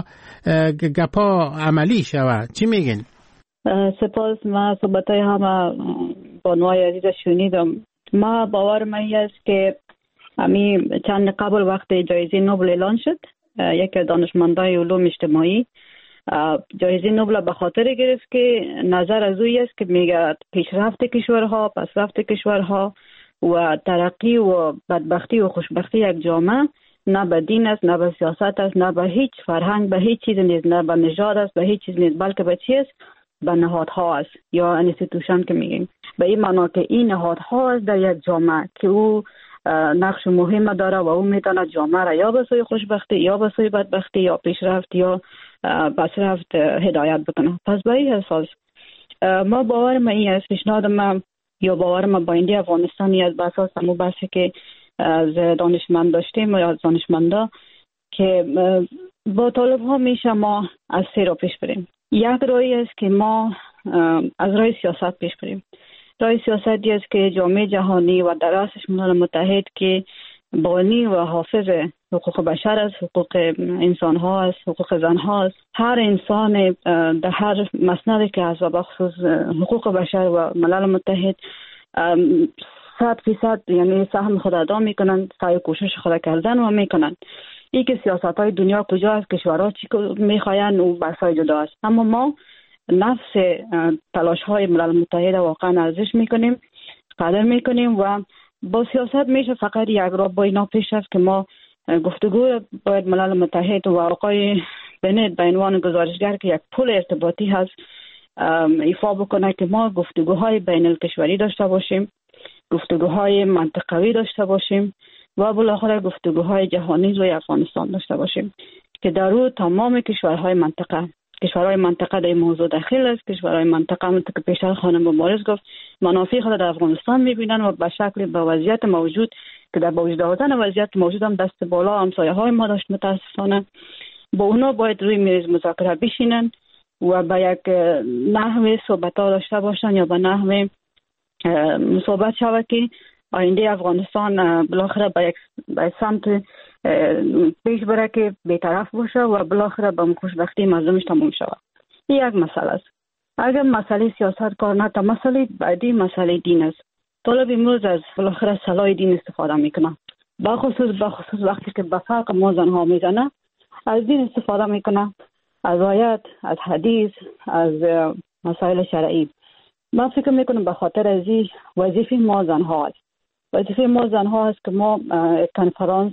گپا عملی شود؟ چی میگین؟ سپاس. ما صحبتای همه بانوای عزیز شنیدم. ما باور من است که امی چند قبل وقت جایزه نوبل اعلان شد، یک دانشمندای علوم اجتماعی جایزه نوبل به خاطر گرفت که نظر از اوی است که میگه پیشرفت کشورها، پسرفت کشورها و ترقی و بدبختی و خوشبختی یک جامعه نه به دین است، نه به سیاست است، نه به هیچ فرهنگ، به هیچ چیز نیست، نه به نژاد است، به هیچ چیز نیست، بلکه به چی است؟ به نهادها است یا انستیتوشن که میگیم. به این معنا که این نهادها است در یک جامعه که او نقش مهم داره و او میتونه جامعه را یا به سوی خوشبختی یا به سوی بدبختی یا پیشرفت یا پسرفت هدایت بکنه. پس به این اساس ما باور ما این است، پیشنهاد ما یا باور ما با آینده افغانستانی از اساس همو بحثی که از دانشمند داشتیم یا از دانشمندا که با طالب ها میشه ما از سه را پیش بریم. یک راهی است که ما از راه سیاست پیش بریم. راه سیاستی است که جامعه جهانی و در رأسش ملل متحد که بانی و حافظ حقوق بشر است، حقوق انسان ها است، حقوق زن ها است. هر انسان در هر مسندی که از بخصوص حقوق بشر و ملل متحد صد فیصد یعنی سهم خود ادا میکنن، سعی کوشش خود کردن و میکنن. این که سیاست های دنیا کجا است، کشورها چی میخواین و بحثای جدا است. اما ما نفس تلاش های ملل متحد واقعا ارزش میکنیم، قدر میکنیم و با سیاست میشه فقط یک راه با اینا پیش رفت که ما گفتگو باید ملل متحد و آقای بنت به عنوان گزارشگر که یک پل ارتباطی هست ایفا بکنه که ما گفتگوهای بین الکشوری داشته باشیم، گفتگوهای منطقوی داشته باشیم و بالاخره گفتگوهای جهانی روی افغانستان داشته باشیم که در او تمام کشورهای منطقه کشورهای منطقه در این موضوع داخل است. کشورهای منطقه همونطور که پیشتر خانم مبارز گفت منافع خود در افغانستان میبینن و به شکل به وضعیت موجود که در با وجود آوردن وضعیت موجود هم دست بالا همسایه های ما داشت متاسفانه با اونا باید روی میز مذاکره بشینن و به یک نحوه صحبت ها داشته باشن یا به نحوه صحبت شود که آینده افغانستان بالاخره به یک به سمت پیش بره که بی‌طرف باشه و بالاخره به خوشبختی مردمش تموم شود. این یک مسئله است. اگر مسئله سیاست کار نه، تا مسئله بعدی مسئله دین است. طالب امروز از بالاخره سلاح دین استفاده میکنه. با خصوص با خصوص وقتی که به فرق ما زنها میزنه از دین استفاده میکنه، از آیات، از حدیث، از مسائل شرعی. من فکر میکنم به خاطر از این وظیفه ما زنها است. وظیفه ما زنها است که ما کنفرانس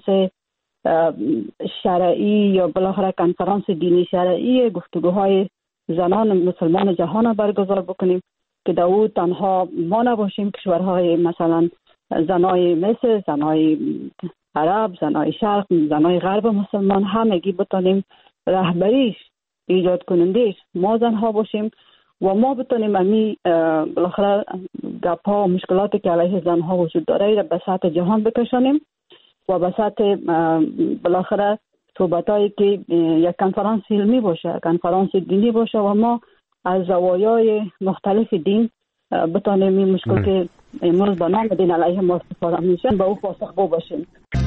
شرعی یا بالاخره کنفرانس دینی شرعی گفتگوهای زنان مسلمان جهان برگزار بکنیم که در او تنها ما نباشیم، کشورهای مثلا زنای مصر، زنای عرب، زنای شرق، زنای غرب مسلمان همگی بتونیم رهبریش ایجاد کنندش ما زنها باشیم و ما بتونیم امی بالاخره گپ‌ها و مشکلاتی که علیه زنها وجود داره را به سطح جهان بکشانیم و به سطح بالاخره صحبتایی که یک کنفرانس علمی باشه، کنفرانس دینی باشه و ما از زوایای مختلف دین بتونیم این مشکل که امروز با نام دین علیه ما استفاده میشن با او پاسخگو باشیم.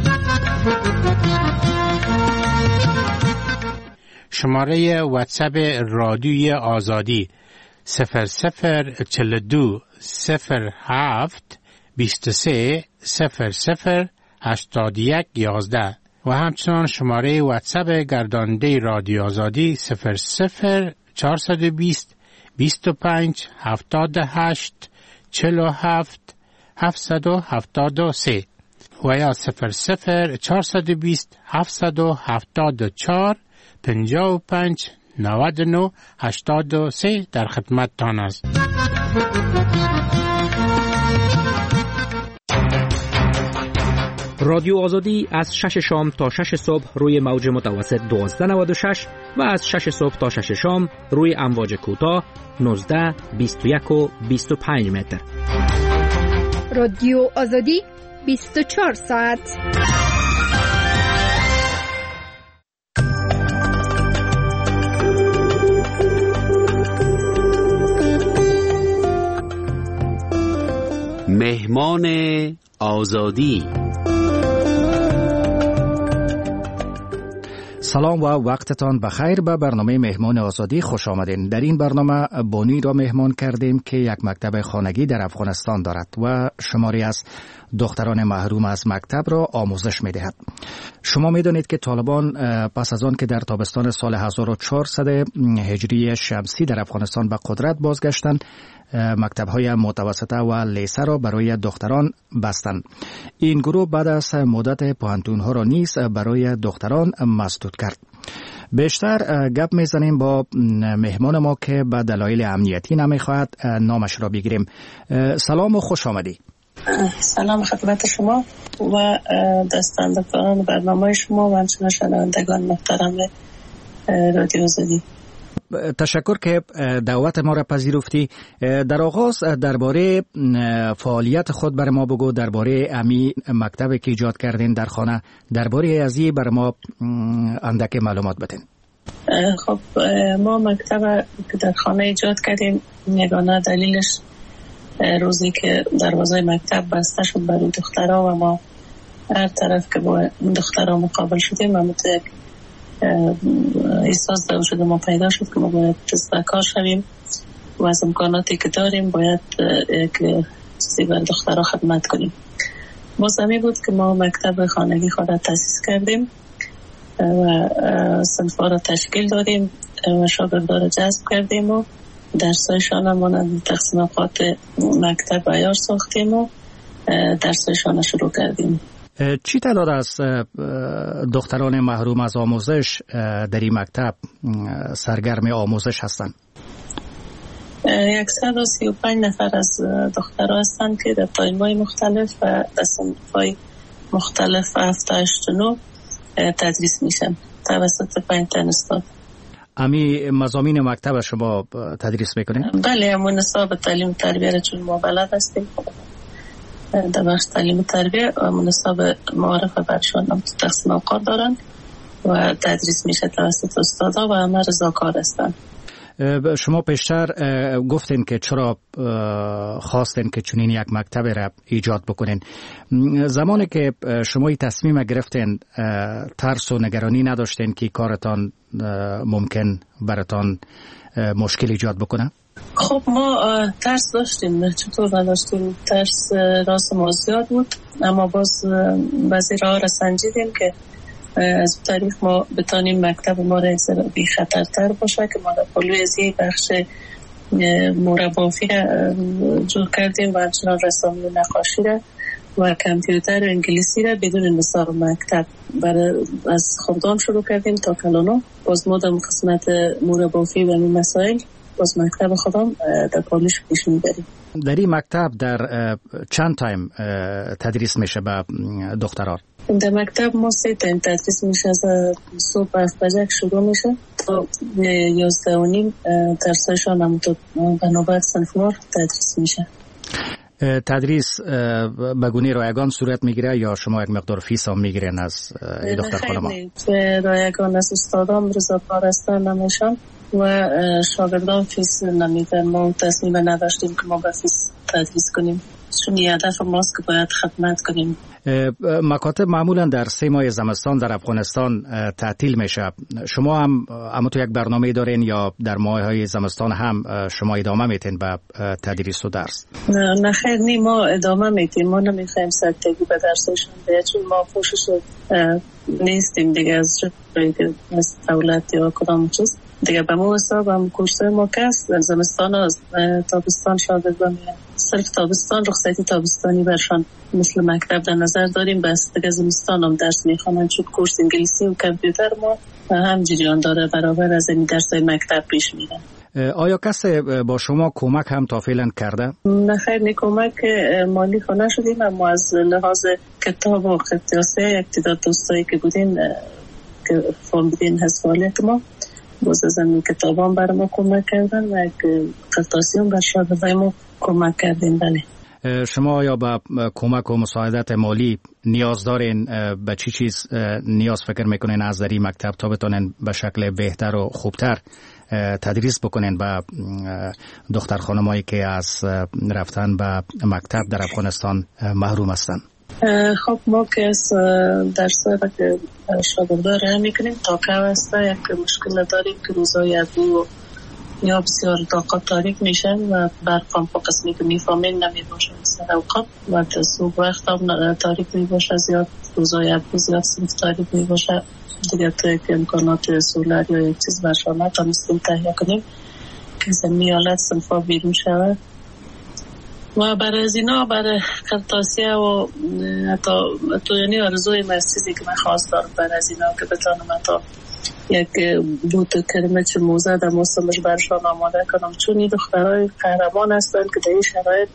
شماره واتساپ رادیوی آزادی صفر صفر چل دو صفر هفت بیست و سه صفر صفر هشتاد یک یازده و همچنان شماره واتساپ گرداننده رادیو آزادی صفر صفر چهارصد و بیست بیست و پنج هفتاد و هشت چهل و هفت هفتصد و هفتاد و سه و یا صفر صفر چهارصد و بیست هفتصد و هفتاد و چهار پنجاه و پنج نود و نه هشتاد و سه در خدمت تان است. رادیو آزادی از شش شام تا شش صبح روی موج متوسط دوازده نود و شش و از شش صبح تا شش شام روی امواج کوتاه نوزده بیست و یک و بیست و پنج متر. رادیو آزادی بیست و چهار ساعت. مهمان آزادی. سلام و وقتتان بخیر. به برنامه مهمان آزادی خوش آمدین. در این برنامه بانی را مهمان کردیم که یک مکتب خانگی در افغانستان دارد و شماری از دختران محروم از مکتب را آموزش می دهد. شما می دانید که طالبان پس از آن که در تابستان سال هزار و چهارصد هجری شمسی در افغانستان به قدرت بازگشتند، مکتب‌های متوسطه و لیسه را برای دختران بستند. این گروه بعد از مدت پوهنتون‌ها را نیز برای دختران مسدود کرد. بیشتر گپ میزنیم با مهمان ما که به دلایل امنیتی نمیخواهد نامش را بگیریم. سلام و خوش آمدی. سلام خدمت شما و دستاندکاران برنامه شما و همچنین شنوندگان محترم رادیو آزادی. تشکر که دعوت ما را پذیرفتی. در آغاز درباره فعالیت خود بر ما بگو، درباره امی مکتبی که ایجاد کردین در خانه، درباره ازی بر ما اندک معلومات بدین. خب ما مکتب که در خانه ایجاد کردیم، یگانه دلیلش روزی که دروازه مکتب بسته شد برای دخترها و ما هر طرف که با دخترها مقابل شدیم و یک احساس در وجود ما پیدا شد که ما باید دست کار شویم و از امکاناتی که داریم باید که چیزی بر دخترها خدمت کنیم. موسمی بود که ما مکتب خانگی خود را تأسیس کردیم و صنف‌ها را تشکیل دادیم و شاگردان را جذب کردیم و درسایشان هم مانند تقسیم اوقات مکتب عیار ساختیم و درسایشان را شروع کردیم. چی تعداد از دختران محروم از آموزش در این مکتب سرگرم آموزش هستند؟ صد و سی و پنج نفر از دخترها هستند که در تایم‌های مختلف و در صنف‌های مختلف هفت هشت و نه تدریس میشن توسط پنج تن استاد. امی مضامین مکتب شما تدریس میکنین؟ بله، همون نصاب تعلیم و تربیه را چون ما بلد هستیم در بخش تعلیم و تربیه و منصب معارفه برشان هم تقسیم اوقات دارن و تدریس میشه توسط استادا و همه رضاکار هستن. شما پیشتر گفتین که چرا خواستین که چنین یک مکتب را ایجاد بکنین. زمانی که شما این تصمیم گرفتین ترس و نگرانی نداشتین که کارتان ممکن براتان مشکل ایجاد بکنه؟ خب ما ترس داشتیم، چطور نداشتیم؟ ترس راست ما زیاد بود، اما باز بعضی راه را سنجیدیم که از طریق ما بتانیم مکتب ما را بی خطرتر باشه که ما در پلوی از یک بخش مربافی را جور کردیم و همچنان رسامی و نقاشی را و کامپیوتر و انگلیسی را بدون نصاب مکتب برای از خودم شروع کردیم تا کلانو. باز ما در قسمت مربافی و این مسائل باز مکتب خودم در پالیش پیش میبریم. در این مکتب در چند تایم تدریس میشه به دختران؟ در مکتب ما سه تایم تدریس میشه، از صبح هفت بجه شروع میشه تا یازده و نیم درسایشان هم تا به نوبت صنفوار تدریس میشه. تدریس به گونه رایگان صورت میگیره یا شما یک مقدار فیس هم میگیرین از دختر خانما؟ رایگان از استادان رضاکار هستن نمیشن و شاگردان فیس نمیدن. ما تصمیم نداشتیم که ما به فیس تدریس کنیم. چون هدف ماست که باید خدمت کنیم. مکاتب معمولا در سه ماه زمستان در افغانستان تعطیل میشه. شما هم اما تو یک برنامه دارین یا در ماه‌های زمستان هم شما ادامه میتین به تدریس و درس؟ نه خیر نی، ما ادامه میتیم. ما نمیخوایم سرتگی به درسشون بیاد، چون ما پوشش نیستیم دیگه از جایی که مثل دولت یا کدام چیز دیگه. به ما حساب هم کورسای ما کس زمستان و تابستان شاگردان میان. صرف تابستان رخصتی تابستانی برشان مثل مکتب در نظر داریم، بس دیگه زمستان هم درس میخوانن، چون کورس انگلیسی و کامپیوتر ما هم جریان داره برابر از این درسای مکتب پیش میره. آیا کسی با شما کمک هم تا فعلا کرده؟ نه خیر نی، کمک مالی خونه شدیم، اما از لحاظ کتاب و قطعاسی یک تعداد دوستایی که بودین که فرم بدین حسابیت ما باز از این کتاب هم برای ما کمک کردن و قطعاسی هم بر شاگردای ما کمک کردین. بله. شما یا به کمک و مساعدت مالی نیاز دارین؟ به چی چیز نیاز فکر میکنین از در این مکتب تا بتونین به شکل بهتر و خوبتر تدریس بکنین به دختر خانمایی که از رفتن به مکتب در افغانستان محروم هستن؟ خب ما که از درسایی که شاگردان راه میکنیم تا که هسته یک مشکل داریم که روزای ادو یا بسیار داقات تاریک میشن و برق هم پا قسمی که میفهمین نمی باشه مثل اوقات و صبح وقت هم تاریک می باشه، زیاد روزای ادو زیاد صنف تاریک می باشه دیگه. تا که امکانات سولر یا یک چیز برشانه تا مستیم تهیه کنیم که زمین حالت صنفا بیرون شود و برای از اینا برای قرطاسیه و حتی تو یعنی آرزوی مسیزی که من خواست دارم برای از اینا که بتانم حتی یک بوت کرمچ موزه در موسمش برشان آماده کنم، چون این دخترهای قهرمان هستن که در این شرایط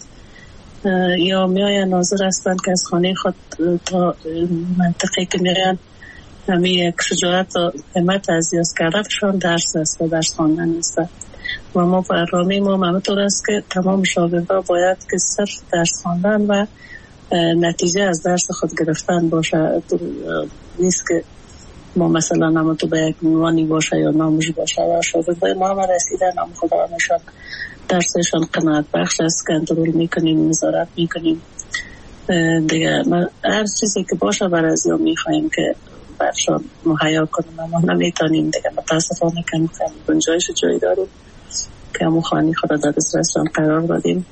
یا میاین ناظر هستن که از خانه خود تا منطقه که میاین همین یک شجاعت و همت از یاز کردنشان درس است و درس خواندن است و ما برنامه ما همینطور است که تمام شاگردان باید که صرف درس خواندن و نتیجه از درس خود گرفتن باشه. نیست که ما مثلا هم تو به یک نوانی باشه یا ناموش باشه و شاگردان ما هم رسیدن هم خدا نشان درسشان قناعت بخش است، کنترل میکنیم، نظارت میکنیم دیگه. هر چیزی که باشه برای از یا میخواییم که برشان مهیا کنیم، اما نمیتونیم دیگه. متاسفانه کم کم گنجایش جایی داریم که همون خانی خدا در دسترسشان قرار دادیم،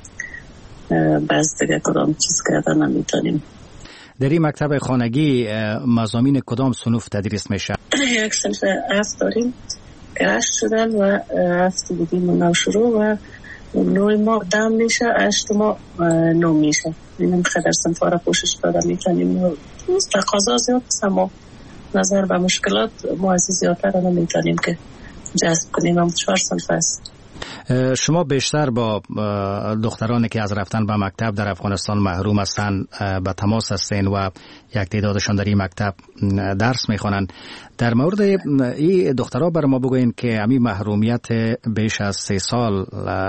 بس دیگه کدام چیز کردن نمیتونیم. در این مکتب خانگی مضامین کدام صنوف تدریس میشه؟ یک صنف هفت داریم که هشت شدن و هفت بودیم و نو شروع و نوی ما دم میشه، هشت ما نو میشه. اینم خدر صنف را پوشش داده میتونیم. تقاضا زیاد است اما نظر به مشکلات ما از زیادتر را نمیتونیم که جذب کنیم. هم چهار صنف است. شما بیشتر با دخترانی که از رفتن به مکتب در افغانستان محروم هستند به تماس هستین و یک تعدادشان در این مکتب درس میخوانن. در مورد این دخترها بر ما بگوین که همین محرومیت بیش از سه سال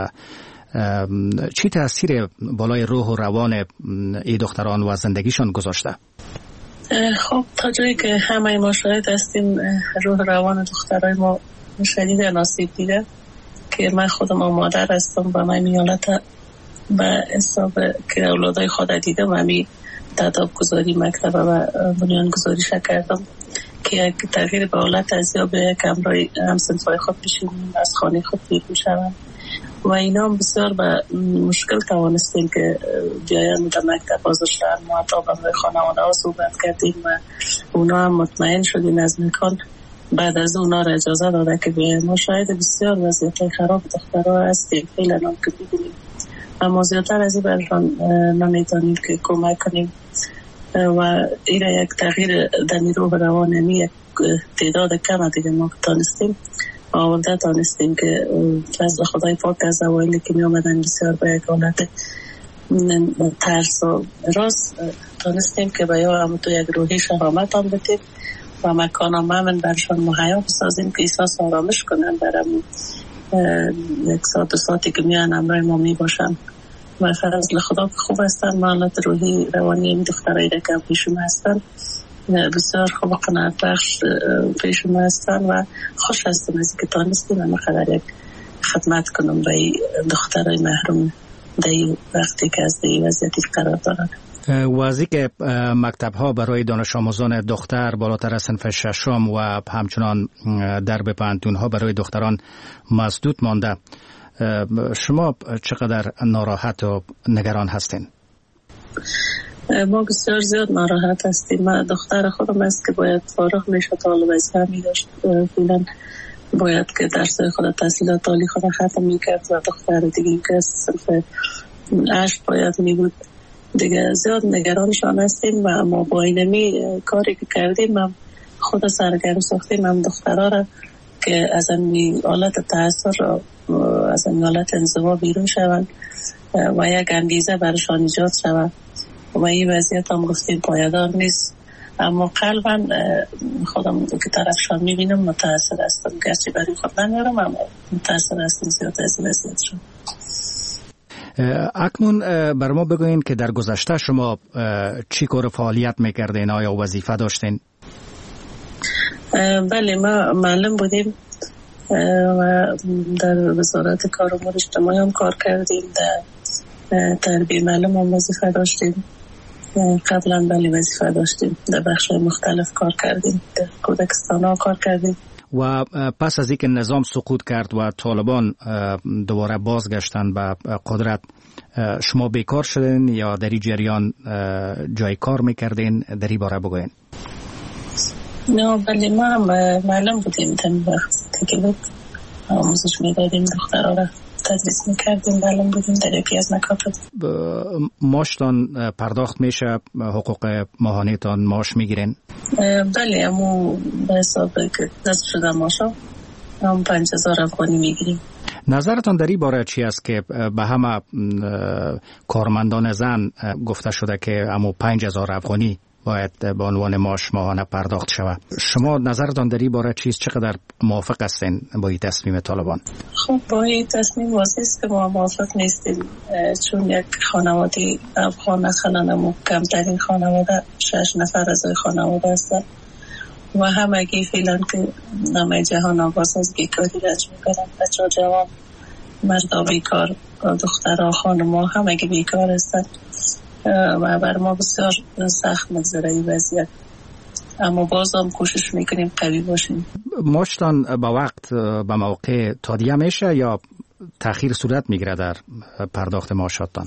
چی تاثیر بالای روح و روان این دختران و زندگیشان گذاشته؟ خب تا جایی که همه ما شاهد هستیم روح روان دخترای ما شدید آسیب دیده که من خودم مادر هستم و من میالت به حساب که اولادای خود دیدم همی تداب گذاری مکتب و بنیان گذاری کردم که یک تغییر به حالت از یا به یک امرای همسنفای خود بشینیم از خانه خود بیرون شوند و اینا هم بسیار به مشکل توانستیم که بیاین در مکتب حاضر شدن. ما حتی با خانواده ها صحبت کردیم و اونا هم مطمئن شدیم از مکان بعد از اونا را اجازه داده که بیایم. ما شاید بسیار وضعیت خراب دخترها هستیم فعلا هم که ببینیم، اما زیادتر از این برشان نمیتونیم که کمک کنیم و این یک تغییر در نیرو روانمی یک تعداد کم دیگه ما تانستیم آورده تانستیم که فضل خدای پاک از اوایلی که می آمدن بسیار به یک حالت ترس و راست تانستیم که به یا هم تو یک روحی شهامت هم بتیم و مکان هم همین برشان مهیا بسازیم که احساس آرامش کنن برم یک ساعت دو ساعتی که میان امرای ما می باشن و فضل خدا که خوب هستن. معلومات روحی روانی این دخترایی که پیشون هستن بسیار خوب و قناعت بخش پیشون هستن و خوش هستم از که تانستیم همه قدر یک خدمت کنم به دخترای محروم در این وقتی که از این وضعیتی قرار دارن. واضحی که مکتب ها برای دانش آموزان دختر بالاتر از صنف ششم و همچنان درب پانتون ها برای دختران مسدود مانده. شما چقدر ناراحت و نگران هستین؟ ما بسیار زیاد ناراحت هستیم. من دختر خودم است که باید فارغ میشد، حال وظیفه می داشت، فعلا باید که درس خود تحصیلات عالی خود ختم میکرد و دختر دیگه که صرف عشق باید می بود. دیگه زیاد نگرانشان هستیم و ما با اینمی کاری که کردیم هم خود سرگرم ساختیم هم دخترها را که از این حالت تأثیر را از این حالت انزوا بیرون شوند و یک انگیزه برشان ایجاد شود و این وضعیت هم گفتیم پایدار نیست، اما قلبا خودم که طرفشان میبینم متأثر هستم، گرچه برای خود نمیارم اما متأثر هستم زیاد از این وضعیتشون. اکنون بر ما بگوین که در گذشته شما چی کار فعالیت میکردین؟ آیا وظیفه داشتین؟ بله، ما معلم بودیم و در وزارت کار امور اجتماعی هم کار کردیم، در تربیه معلم هم وظیفه داشتیم، قبلا بله وظیفه داشتیم، در بخش مختلف کار کردیم، در کودکستان ها کار کردیم. و پس از اینکه نظام سقوط کرد و طالبان دوباره بازگشتن به قدرت، شما بیکار شدین یا در این جریان جای کار میکردین؟ در این باره بگوین. نه بله، ما هم معلم بودیم، تن وقت تکلیف آموزش میدادیم، دخترها را تدریس میکردیم، معلم بودیم در یکی از مکاتب. ماشتان پرداخت میشه؟ حقوق ماهانه تان ماش میگیرین؟ بله، امو به حساب که دست شده ماشا هم پنج هزار افغانی میگیریم. نظرتان در این باره چی است که به همه کارمندان زن گفته شده که امو پنج هزار افغانی باید به عنوان معاش ماهانه پرداخت شود؟ شما نظرتان در این باره چیست؟ چقدر موافق هستین با این تصمیم طالبان؟ خب با این تصمیم واضح است که ما موافق نیستیم، چون یک خانواده افغان مثلا کمترین خانواده شش نفر از خانواده هستند و همگی فعلا که نام جهان آواز از بیکاری رنج میکنن، بچه ها جوان، مردا بیکار، دخترها خانم‌ها همگی بیکار هستند و بر ما بسیار سخت میگذره این وضعیت، اما باز هم کوشش میکنیم قوی باشیم. ماشتان با وقت به موقع تادیه میشه یا تأخیر صورت میگیره در پرداخت معاشاتتان؟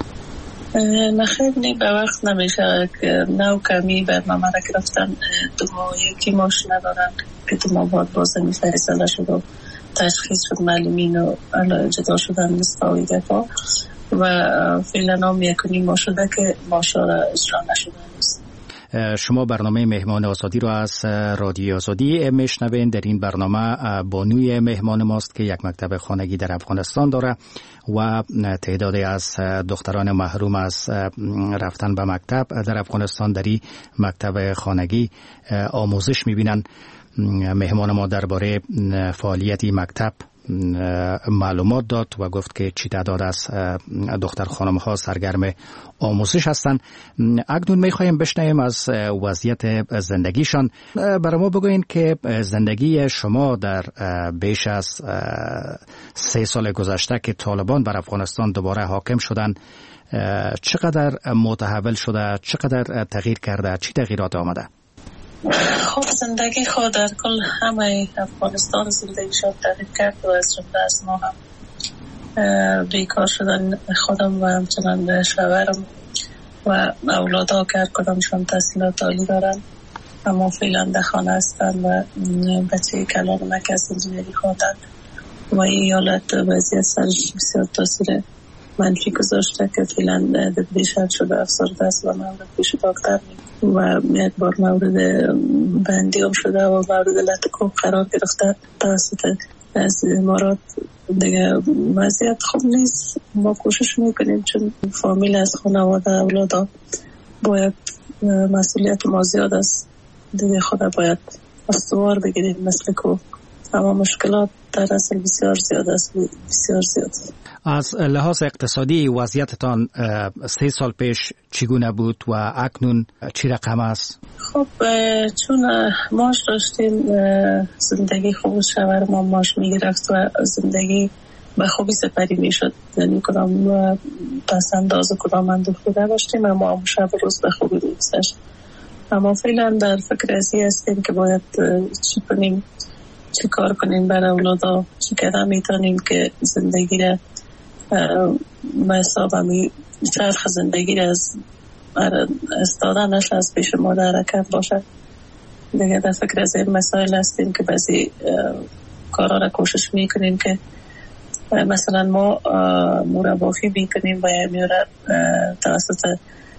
نخیر نی به وقت نمیشه، نو کمی برنامه را گرفتن، دو ماه یکی معاش ندارن که دو ماه بعد باز می فریضه شد و تشخیص شد معلمین و جدا شدن مستوی دفاع و فعلا هم یکنی ما شده که معاشا را اجرا نشده است. شما برنامه مهمان آزادی رو از رادیو آزادی میشنوین. در این برنامه بانوی مهمان ماست که یک مکتب خانگی در افغانستان داره و تعدادی از دختران محروم از رفتن به مکتب در افغانستان در این مکتب خانگی آموزش میبینن. مهمان ما درباره فعالیت مکتب معلومات داد و گفت که چی تعداد از دختر خانم ها سرگرم آموزش هستند. اکنون میخوایم بشنویم از وضعیت زندگیشان. برای ما بگوین که زندگی شما در بیش از سه سال گذشته که طالبان بر افغانستان دوباره حاکم شدن چقدر متحول شده، چقدر تغییر کرده، چی تغییرات آمده؟ خب زندگی خود در کل همه افغانستان زندگی شد تغییر کرد و از جمله از ما هم بیکار شدن خودم و همچنان شوهرم و اولادها که هر کدامشان تحصیلات عالی دارن اما فعلا در خانه هستن و بچه کلانمک از انجینری خوندن و این حالت وضعیت سرش بسیار تاثیر منفی گذاشته که فعلا دپریشن شده، افسرده است و مورد پیش دکتر و یک بار مورد بندی هم شده و مورد لطکوب قرار گرفته توسط از امارات. دیگه وضعیت خوب نیست. ما کوشش میکنیم چون فامیل از خانواده اولادا باید مسئولیت ما زیاد است، دیگه خدا باید استوار بگیریم مثل که اما مشکلات در اصل بسیار زیاد است، بسیار زیاد. از لحاظ اقتصادی وضعیتتان سه سال پیش چگونه بود و اکنون چی رقم است؟ خب چون ماش داشتیم زندگی خوب، شوهر ما ماش میگرفت و زندگی به خوبی سپری میشد. یعنی کدام پس انداز و کدام اندوخته داشتیم، اما هم شب روز به خوبی میگذشت. اما فعلا در فکر ازی هستیم که باید چی کنیم، چی کار کنیم برای اولادا، چی کردن میتونیم که زندگی را به حساب همی چرخ زندگی را از استادنش از پیش ما در حرکت باشد. دیگه در فکر از این مسائل هستیم که بعضی کارا را کوشش میکنیم که مثلا ما مربافی میکنیم و یه میاره توسط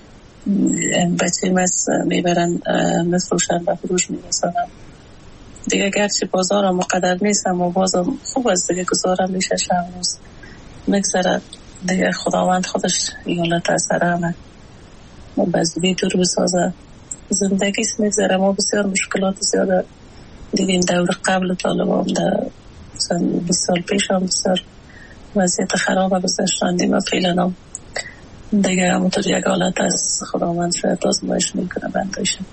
بچه مز میبرن مفروشن و فروش میرسانن. دیگه گرچه بازار هم مقدر نیست اما بازم خوب است دیگه گزارم میشه شب روز مگذرد. دیگه خداوند خودش ایالت اثر همه ما بزدی دور بسازه زندگیست میگذره. ما بسیار مشکلات زیاده دیدیم دور قبل طالبان در بیست سال پیش هم بسیار وضعیت خراب گذاشتندیم و فعلا هم دیگه همونطور یک حالت از خداوند شاید آزمایش میکنه بندایشم.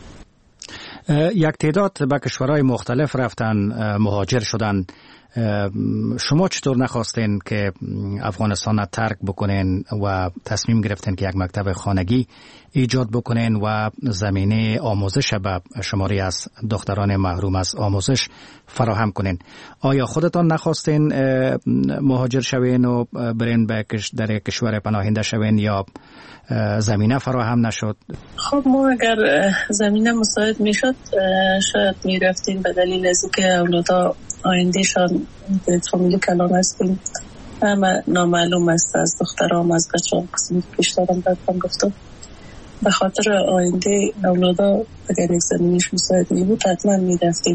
یک تعداد به کشورهای مختلف رفتن، مهاجر شدن. شما چطور نخواستین که افغانستان را ترک بکنین و تصمیم گرفتین که یک مکتب خانگی ایجاد بکنین و زمینه آموزش به شماری از دختران محروم از آموزش فراهم کنین؟ آیا خودتان نخواستین مهاجر شوین و برین به در کشور پناهنده شوین یا زمینه فراهم نشد؟ خب ما اگر زمینه مساعد میشد شاید میرفتیم به دلیل از که اولادا آیندهشان به فامیلی کلان هستیم همه نامعلوم است از دخترام از بچه هم قسمی پیش دارم برکم گفتم. به خاطر آینده اولادا اگر یک زمینیش مساعد می بود حتما می رفتیم.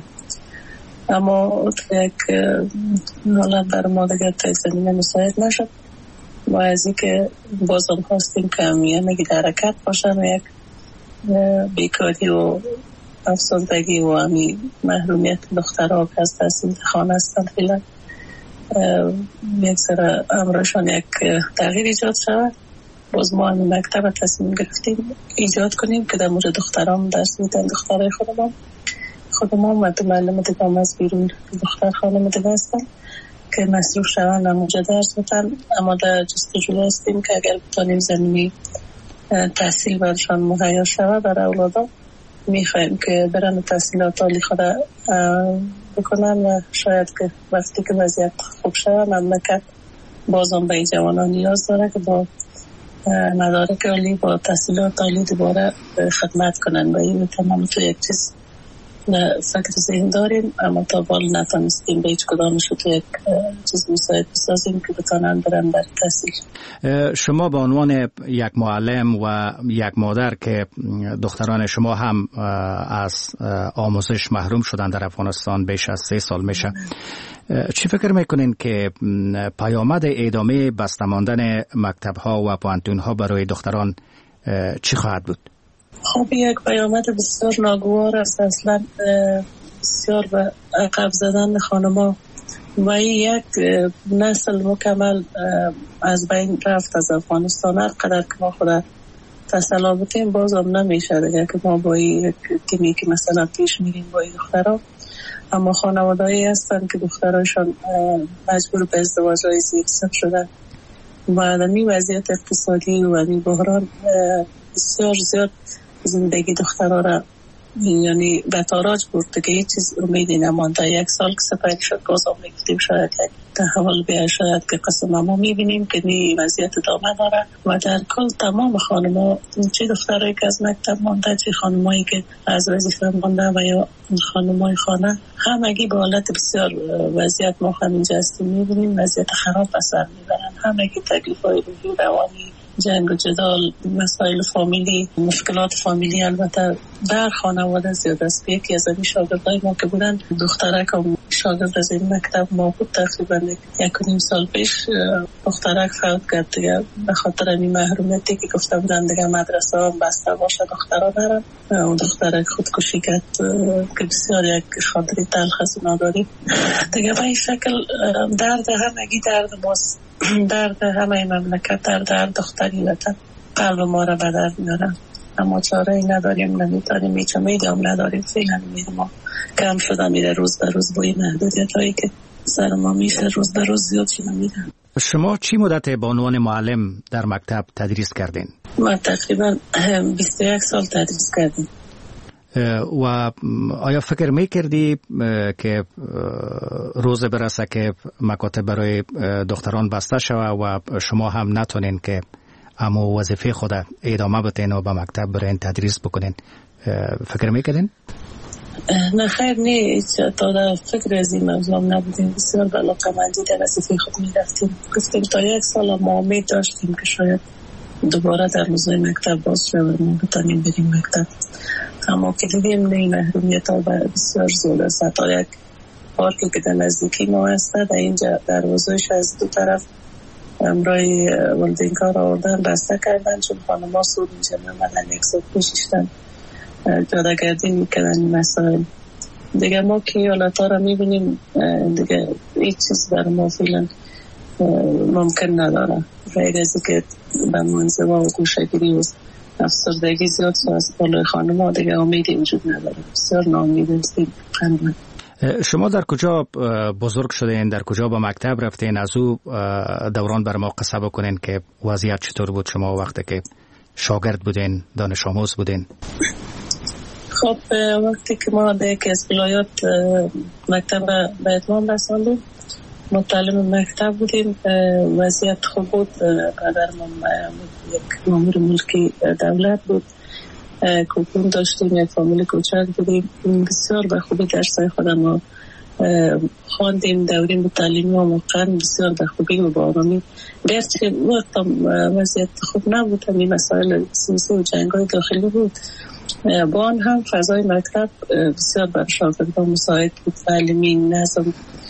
اما یک حالت بر ما دیگر تا یک زمینه مساعد نشد و از این که بازم خواستیم که همیه در حرکت باشن و یک بیکاری و افسردگی و همی محرومیت دخترها که از تحصیل خانه هستند فیلن یک سر امرشان یک تغییر ایجاد شود. باز ما همی مکتب تصمیم گرفتیم ایجاد کنیم که در مورد دختران درس میدن. دخترهای خودمان خودمان و دو معلم دیگه از بیرون دختر خانم دیگه هستن که مصروف شوند همونجا درس میدن. اما در جستجو هستیم که اگر بتانیم زمینی تحصیل برشان مهیا شود برای اولادا میخوایم که برن تحصیلات عالی خود بکنن و شاید که وقتی که وضعیت خوب شود مملکت بازم به این جوانان نیاز داره که با مدارک عالی با تحصیلات عالی دوباره خدمت کنن و این تمام تو یک چیز فکر ذهن داریم اما تا بال نتانستیم به هیچ کدامش تو یک چیز مساعد بسازیم که بتانن برن بر تحصیل. شما به عنوان یک معلم و یک مادر که دختران شما هم از آموزش محروم شدن در افغانستان بیش از سه سال میشه، چی فکر میکنین که پیامد ادامه بسته ماندن مکتب ها و پوانتون ها برای دختران چی خواهد بود؟ خب یک پیامد بسیار ناگوار است. اصلا بسیار به عقب زدن خانما و این یک نسل مکمل از بین رفت از افغانستان. هر قدر که ما خود تسلابتیم بازم نمیشه دیگه که ما با یک تیمی که مثلا پیش میریم با این دخترها. اما خانوادهایی هستن که دخترایشان مجبور به ازدواج های زیرسف شدن و در این وضعیت اقتصادی و این بحران بسیار زیاد زندگی دخترها را یعنی به تاراج برد که هیچ چیز امیدی نمانده. یک سال که سپری شد باز هم میگفتیم شاید یک تحول بیاید، شاید که قسم ما میبینیم که نی وضعیت ادامه داره و در کل تمام خانما چه دخترایی که از مکتب مانده چه خانمایی که از وظیفه مانده و یا خانمای خانه همگی به حالت بسیار وضعیت ما همینجا هستیم میبینیم وضعیت خراب اثر میبرن. همگی تکلیف های روحی روانی جنگ و جدال مسائل فامیلی مشکلات فامیلی البته در خانواده زیاد است. یکی از این شاگردای ما که بودن دخترک هم شاگرد از این مکتب ما بود تقریبا یک و نیم سال پیش دخترک فوت کرد دیگه به خاطر این محرومیتی که گفته بودن دیگه مدرسه هم بسته باشه دخترها نرن و دخترک خودکشی کرد که بسیار یک خاطری تلخ است و نداری دیگه. به این شکل درد همگی درد ماست، درد همه مملکت، درد هر دختری وطن قلب ما را به درد میارن اما چاره ای نداریم، نمیتونیم، هیچ امیدی هم نداریم. فعلا امید ما کم شده میره روز به روز با این محدودیت هایی که سر ما میشه، روز به روز زیاد شده میره. شما چی مدت به عنوان معلم در مکتب تدریس کردین؟ من تقریبا بیست و یک سال تدریس کردیم. و آیا فکر میکردی که روز برسه که مکاتب برای دختران بسته شوه و شما هم نتونین که اما وظیفه خود ادامه بدین و به مکتب برین تدریس بکنین، فکر میکردین؟ نه خیر، نه تا در فکر از این موضوع نبودیم. بسیار به علاقه مندی در وظیفه خود میرفتیم. گفتیم تا یک سال ما امید داشتیم که شاید دوباره در روزهای مکتب باز شود ما بتانیم بریم مکتب. اما که دیدیم نه، محرومیت ها بسیار زیاد است. تا یک پارکی که در نزدیکی ما هست در اینجا دروازه‌اش از دو طرف امرای ولدینکار آوردن بسته کردن، چون خانم‌ها سود اینجا نمیدن، یک سال پیششتن جاده‌گردی میکنن این مسائل دیگه. ما که ایالت‌ها را میبینیم دیگه هیچ چیز برای ما فعلا ممکن نداره، غیر از که به منزوا و گوشه‌گیری و افسردگی زیاد از بالای خانم‌ها دیگه امیدی وجود نداره. بسیار ناامید هستیم. شما در کجا بزرگ شدین؟ در کجا با مکتب رفتین؟ از او دوران بر ما قصه بکنین که وضعیت چطور بود شما وقتی که شاگرد بودین، دانش آموز بودین؟ خب وقتی که ما در یکی از ولایات مکتب به اتمام رساندیم، متعلم مکتب بودیم، وضعیت خوب بود. پدرم یک مامور ملکی دولت بود، کوپون داشتیم، یک فامیل کوچک بودیم. بسیار به خوبی درسای خودم رو خواندیم. دوری متعلیمی و موقعا بسیار به خوبی و با آرامی، گرچه وقتا وضعیت خوب نبود، همین مسائل سیاسی و جنگ‌های داخلی بود، با آن هم فضای مکتب بسیار بر شاگردان مساعد بود. تعلیمی، نظم،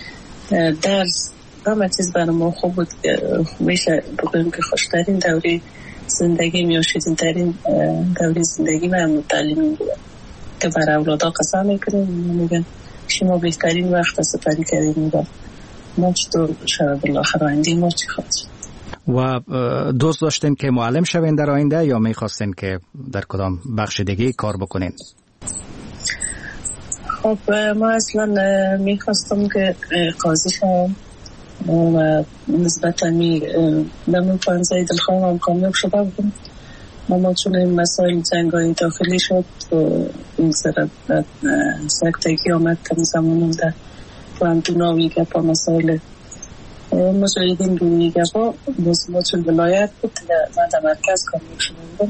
درس، همه چیز برای ما خوب بود. میشه بگویم که خوشترین دوری زندگی می و شیرین‌ترین دوری زندگی من تعلیمی بود که برای اولادا قسم میکنیم، میگن شما بهترین وقت سپری کردیم و ما چطور شاید بالاخره آینده ما چی خواهد. و دوست داشتین که معلم شوین در آینده یا میخواستین که در کدام بخش دیگه کار بکنین؟ خب ما اصلا میخواستم که قاضی شوم و نسبتا می دمون پانزه دلخواهم کامیاب شده بودم. اما چون این مسائل جنگای داخلی شد و این سر سکتگی آمد که زمانم در پلاندوناوی گپا مسائل مجاهدین دونی گپا ما چون ولایت بود من در مرکز کامیاب شده بودم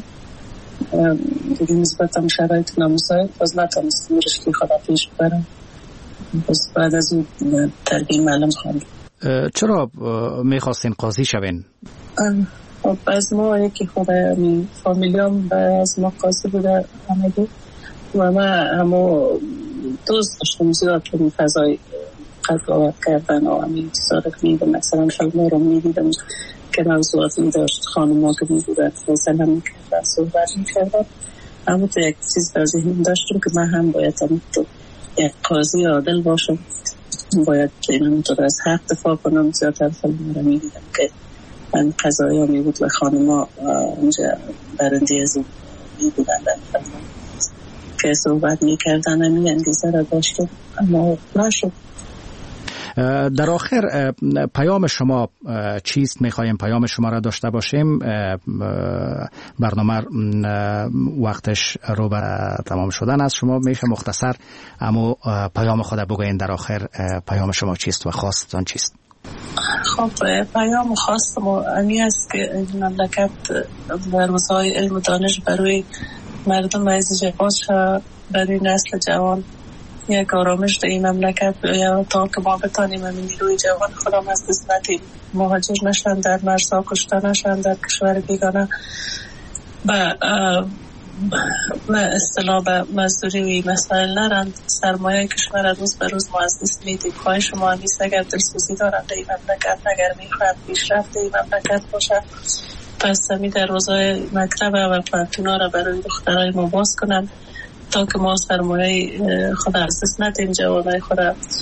دیگه نسبتا شرایط نامساعد باز نتانستم رشته خدا پیش ببرم. باز بعد از اون تربیه معلم خواندم. چرا میخواستین قاضی شوین؟ خب از ما یکی خود فامیلیام از ما قاضی بوده همه بود و ما همه دوست داشتم زیاد که این فضای قضاوت کردن و همین چیزا رو میدم. مثلا فیلم رو میدیدم که موضوعاتی داشت، خانم ها که میبودن مثلا میکردن صحبت میکردن، اما تو یک چیز در ذهنم داشتم که من هم باید هم تو یک قاضی عادل باشم، باید اینم تو از حق دفاع کنم. زیادتر فیلم رو میدیدم که من قضایی ها میبود و خانم ها اونجا برنده از میبودن در فیلم که صحبت میکردن همین انگیزه را داشتم، اما نشد. در آخر پیام شما چیست؟ میخوایم پیام شما را داشته باشیم. برنامه وقتش رو به تمام شدن است. شما میشه مختصر اما پیام خود بگوین در آخر پیام شما چیست و خواستتان چیست؟ خب پیام خواستم امی است که این مملکت در روزهای علم و دانش برای مردم عزیز باز برای نسل جوان یک آرامش در این مملکت بیاید تا که ما بتانیم همین نیروی جوان خودم از دست ندیم، مهاجر نشن، در مرزها کشته نشن، در کشور بیگانه و به اصطلاح به مزدوری و مسائل نرند. سرمایه کشور روز به روز ما از دست میدیم. خواهش ما همیست اگر دلسوزی دارند در این مملکت، اگر میخواهد پیشرفت در این مملکت باشه، پس همی در روزهای مکتب و پانتونا را برای دخترای ما باز کنند تا که ما سرمایه خود از دست ندیم، جوانای خود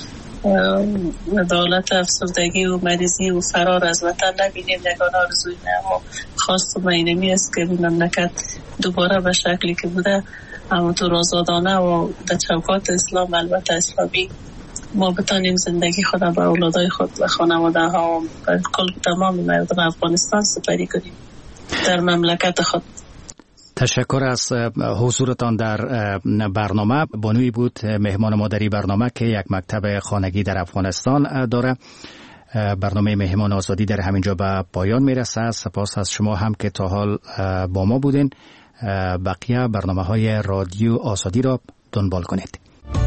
دولت افسردگی و مریضی و فرار از وطن نبینیم. نگان آرزوی ما خواست و اینمی است که این مملکت دوباره به شکلی که بوده همونطور آزادانه و در چوکات اسلام، البته اسلامی ما بتانیم زندگی خود به اولادای خود و خانواده ها و کل تمام مردم افغانستان سپری کنیم در مملکت خود. تشکر از حضورتان در برنامه. بانوی بود مهمان ما در این برنامه که یک مکتب خانگی در افغانستان داره. برنامه مهمان آزادی در همینجا به پایان میرسه. سپاس از شما هم که تا حال با ما بودین. بقیه برنامه های رادیو آزادی را دنبال کنید.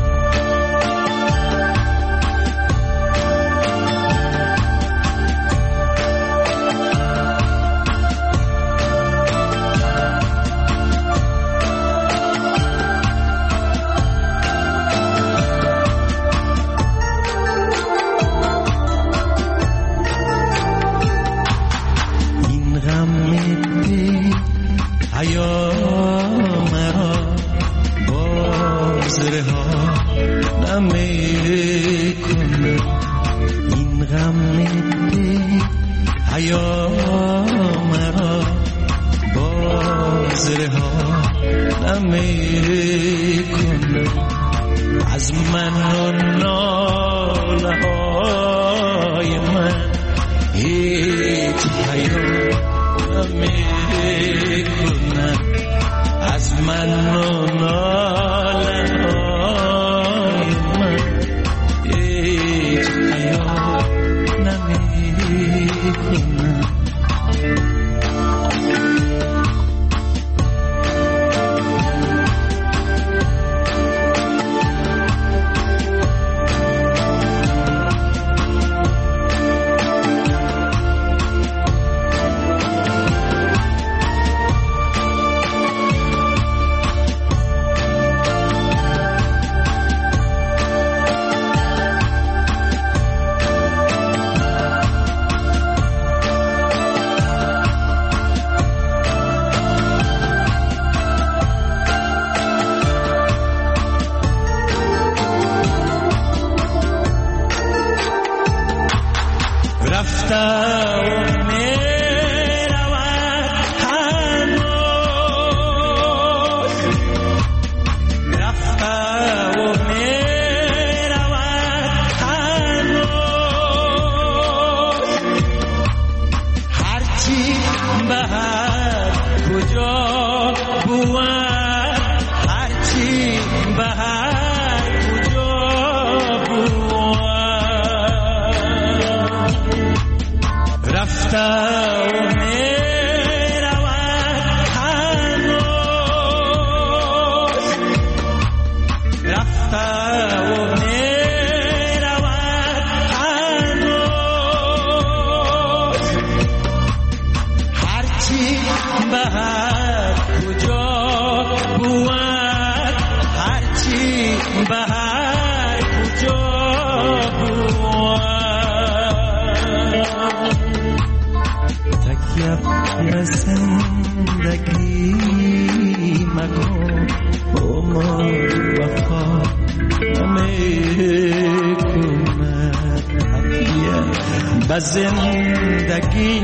زندگی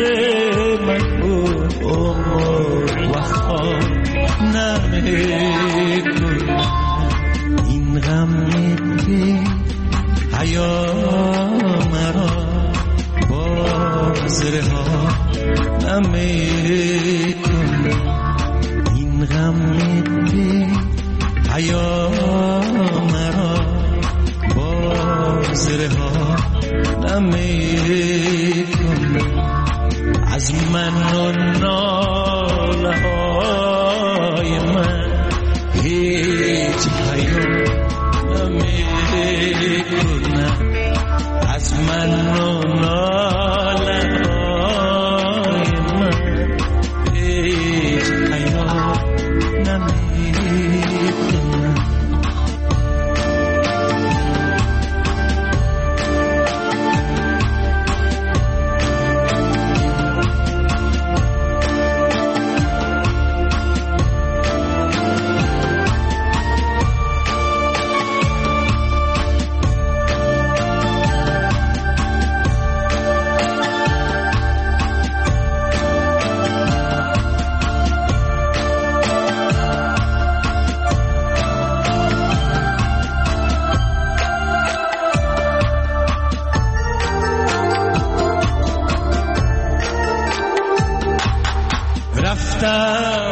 مکن عمر و خواب نمیکن این غم که حیا مرا باز رها نمیکن این غم که حیا مرا باز رها نمیکن از من و ناله های من هیچ حیا نمیکن از من و ناله های من هیچ حیا نمیکن رفتم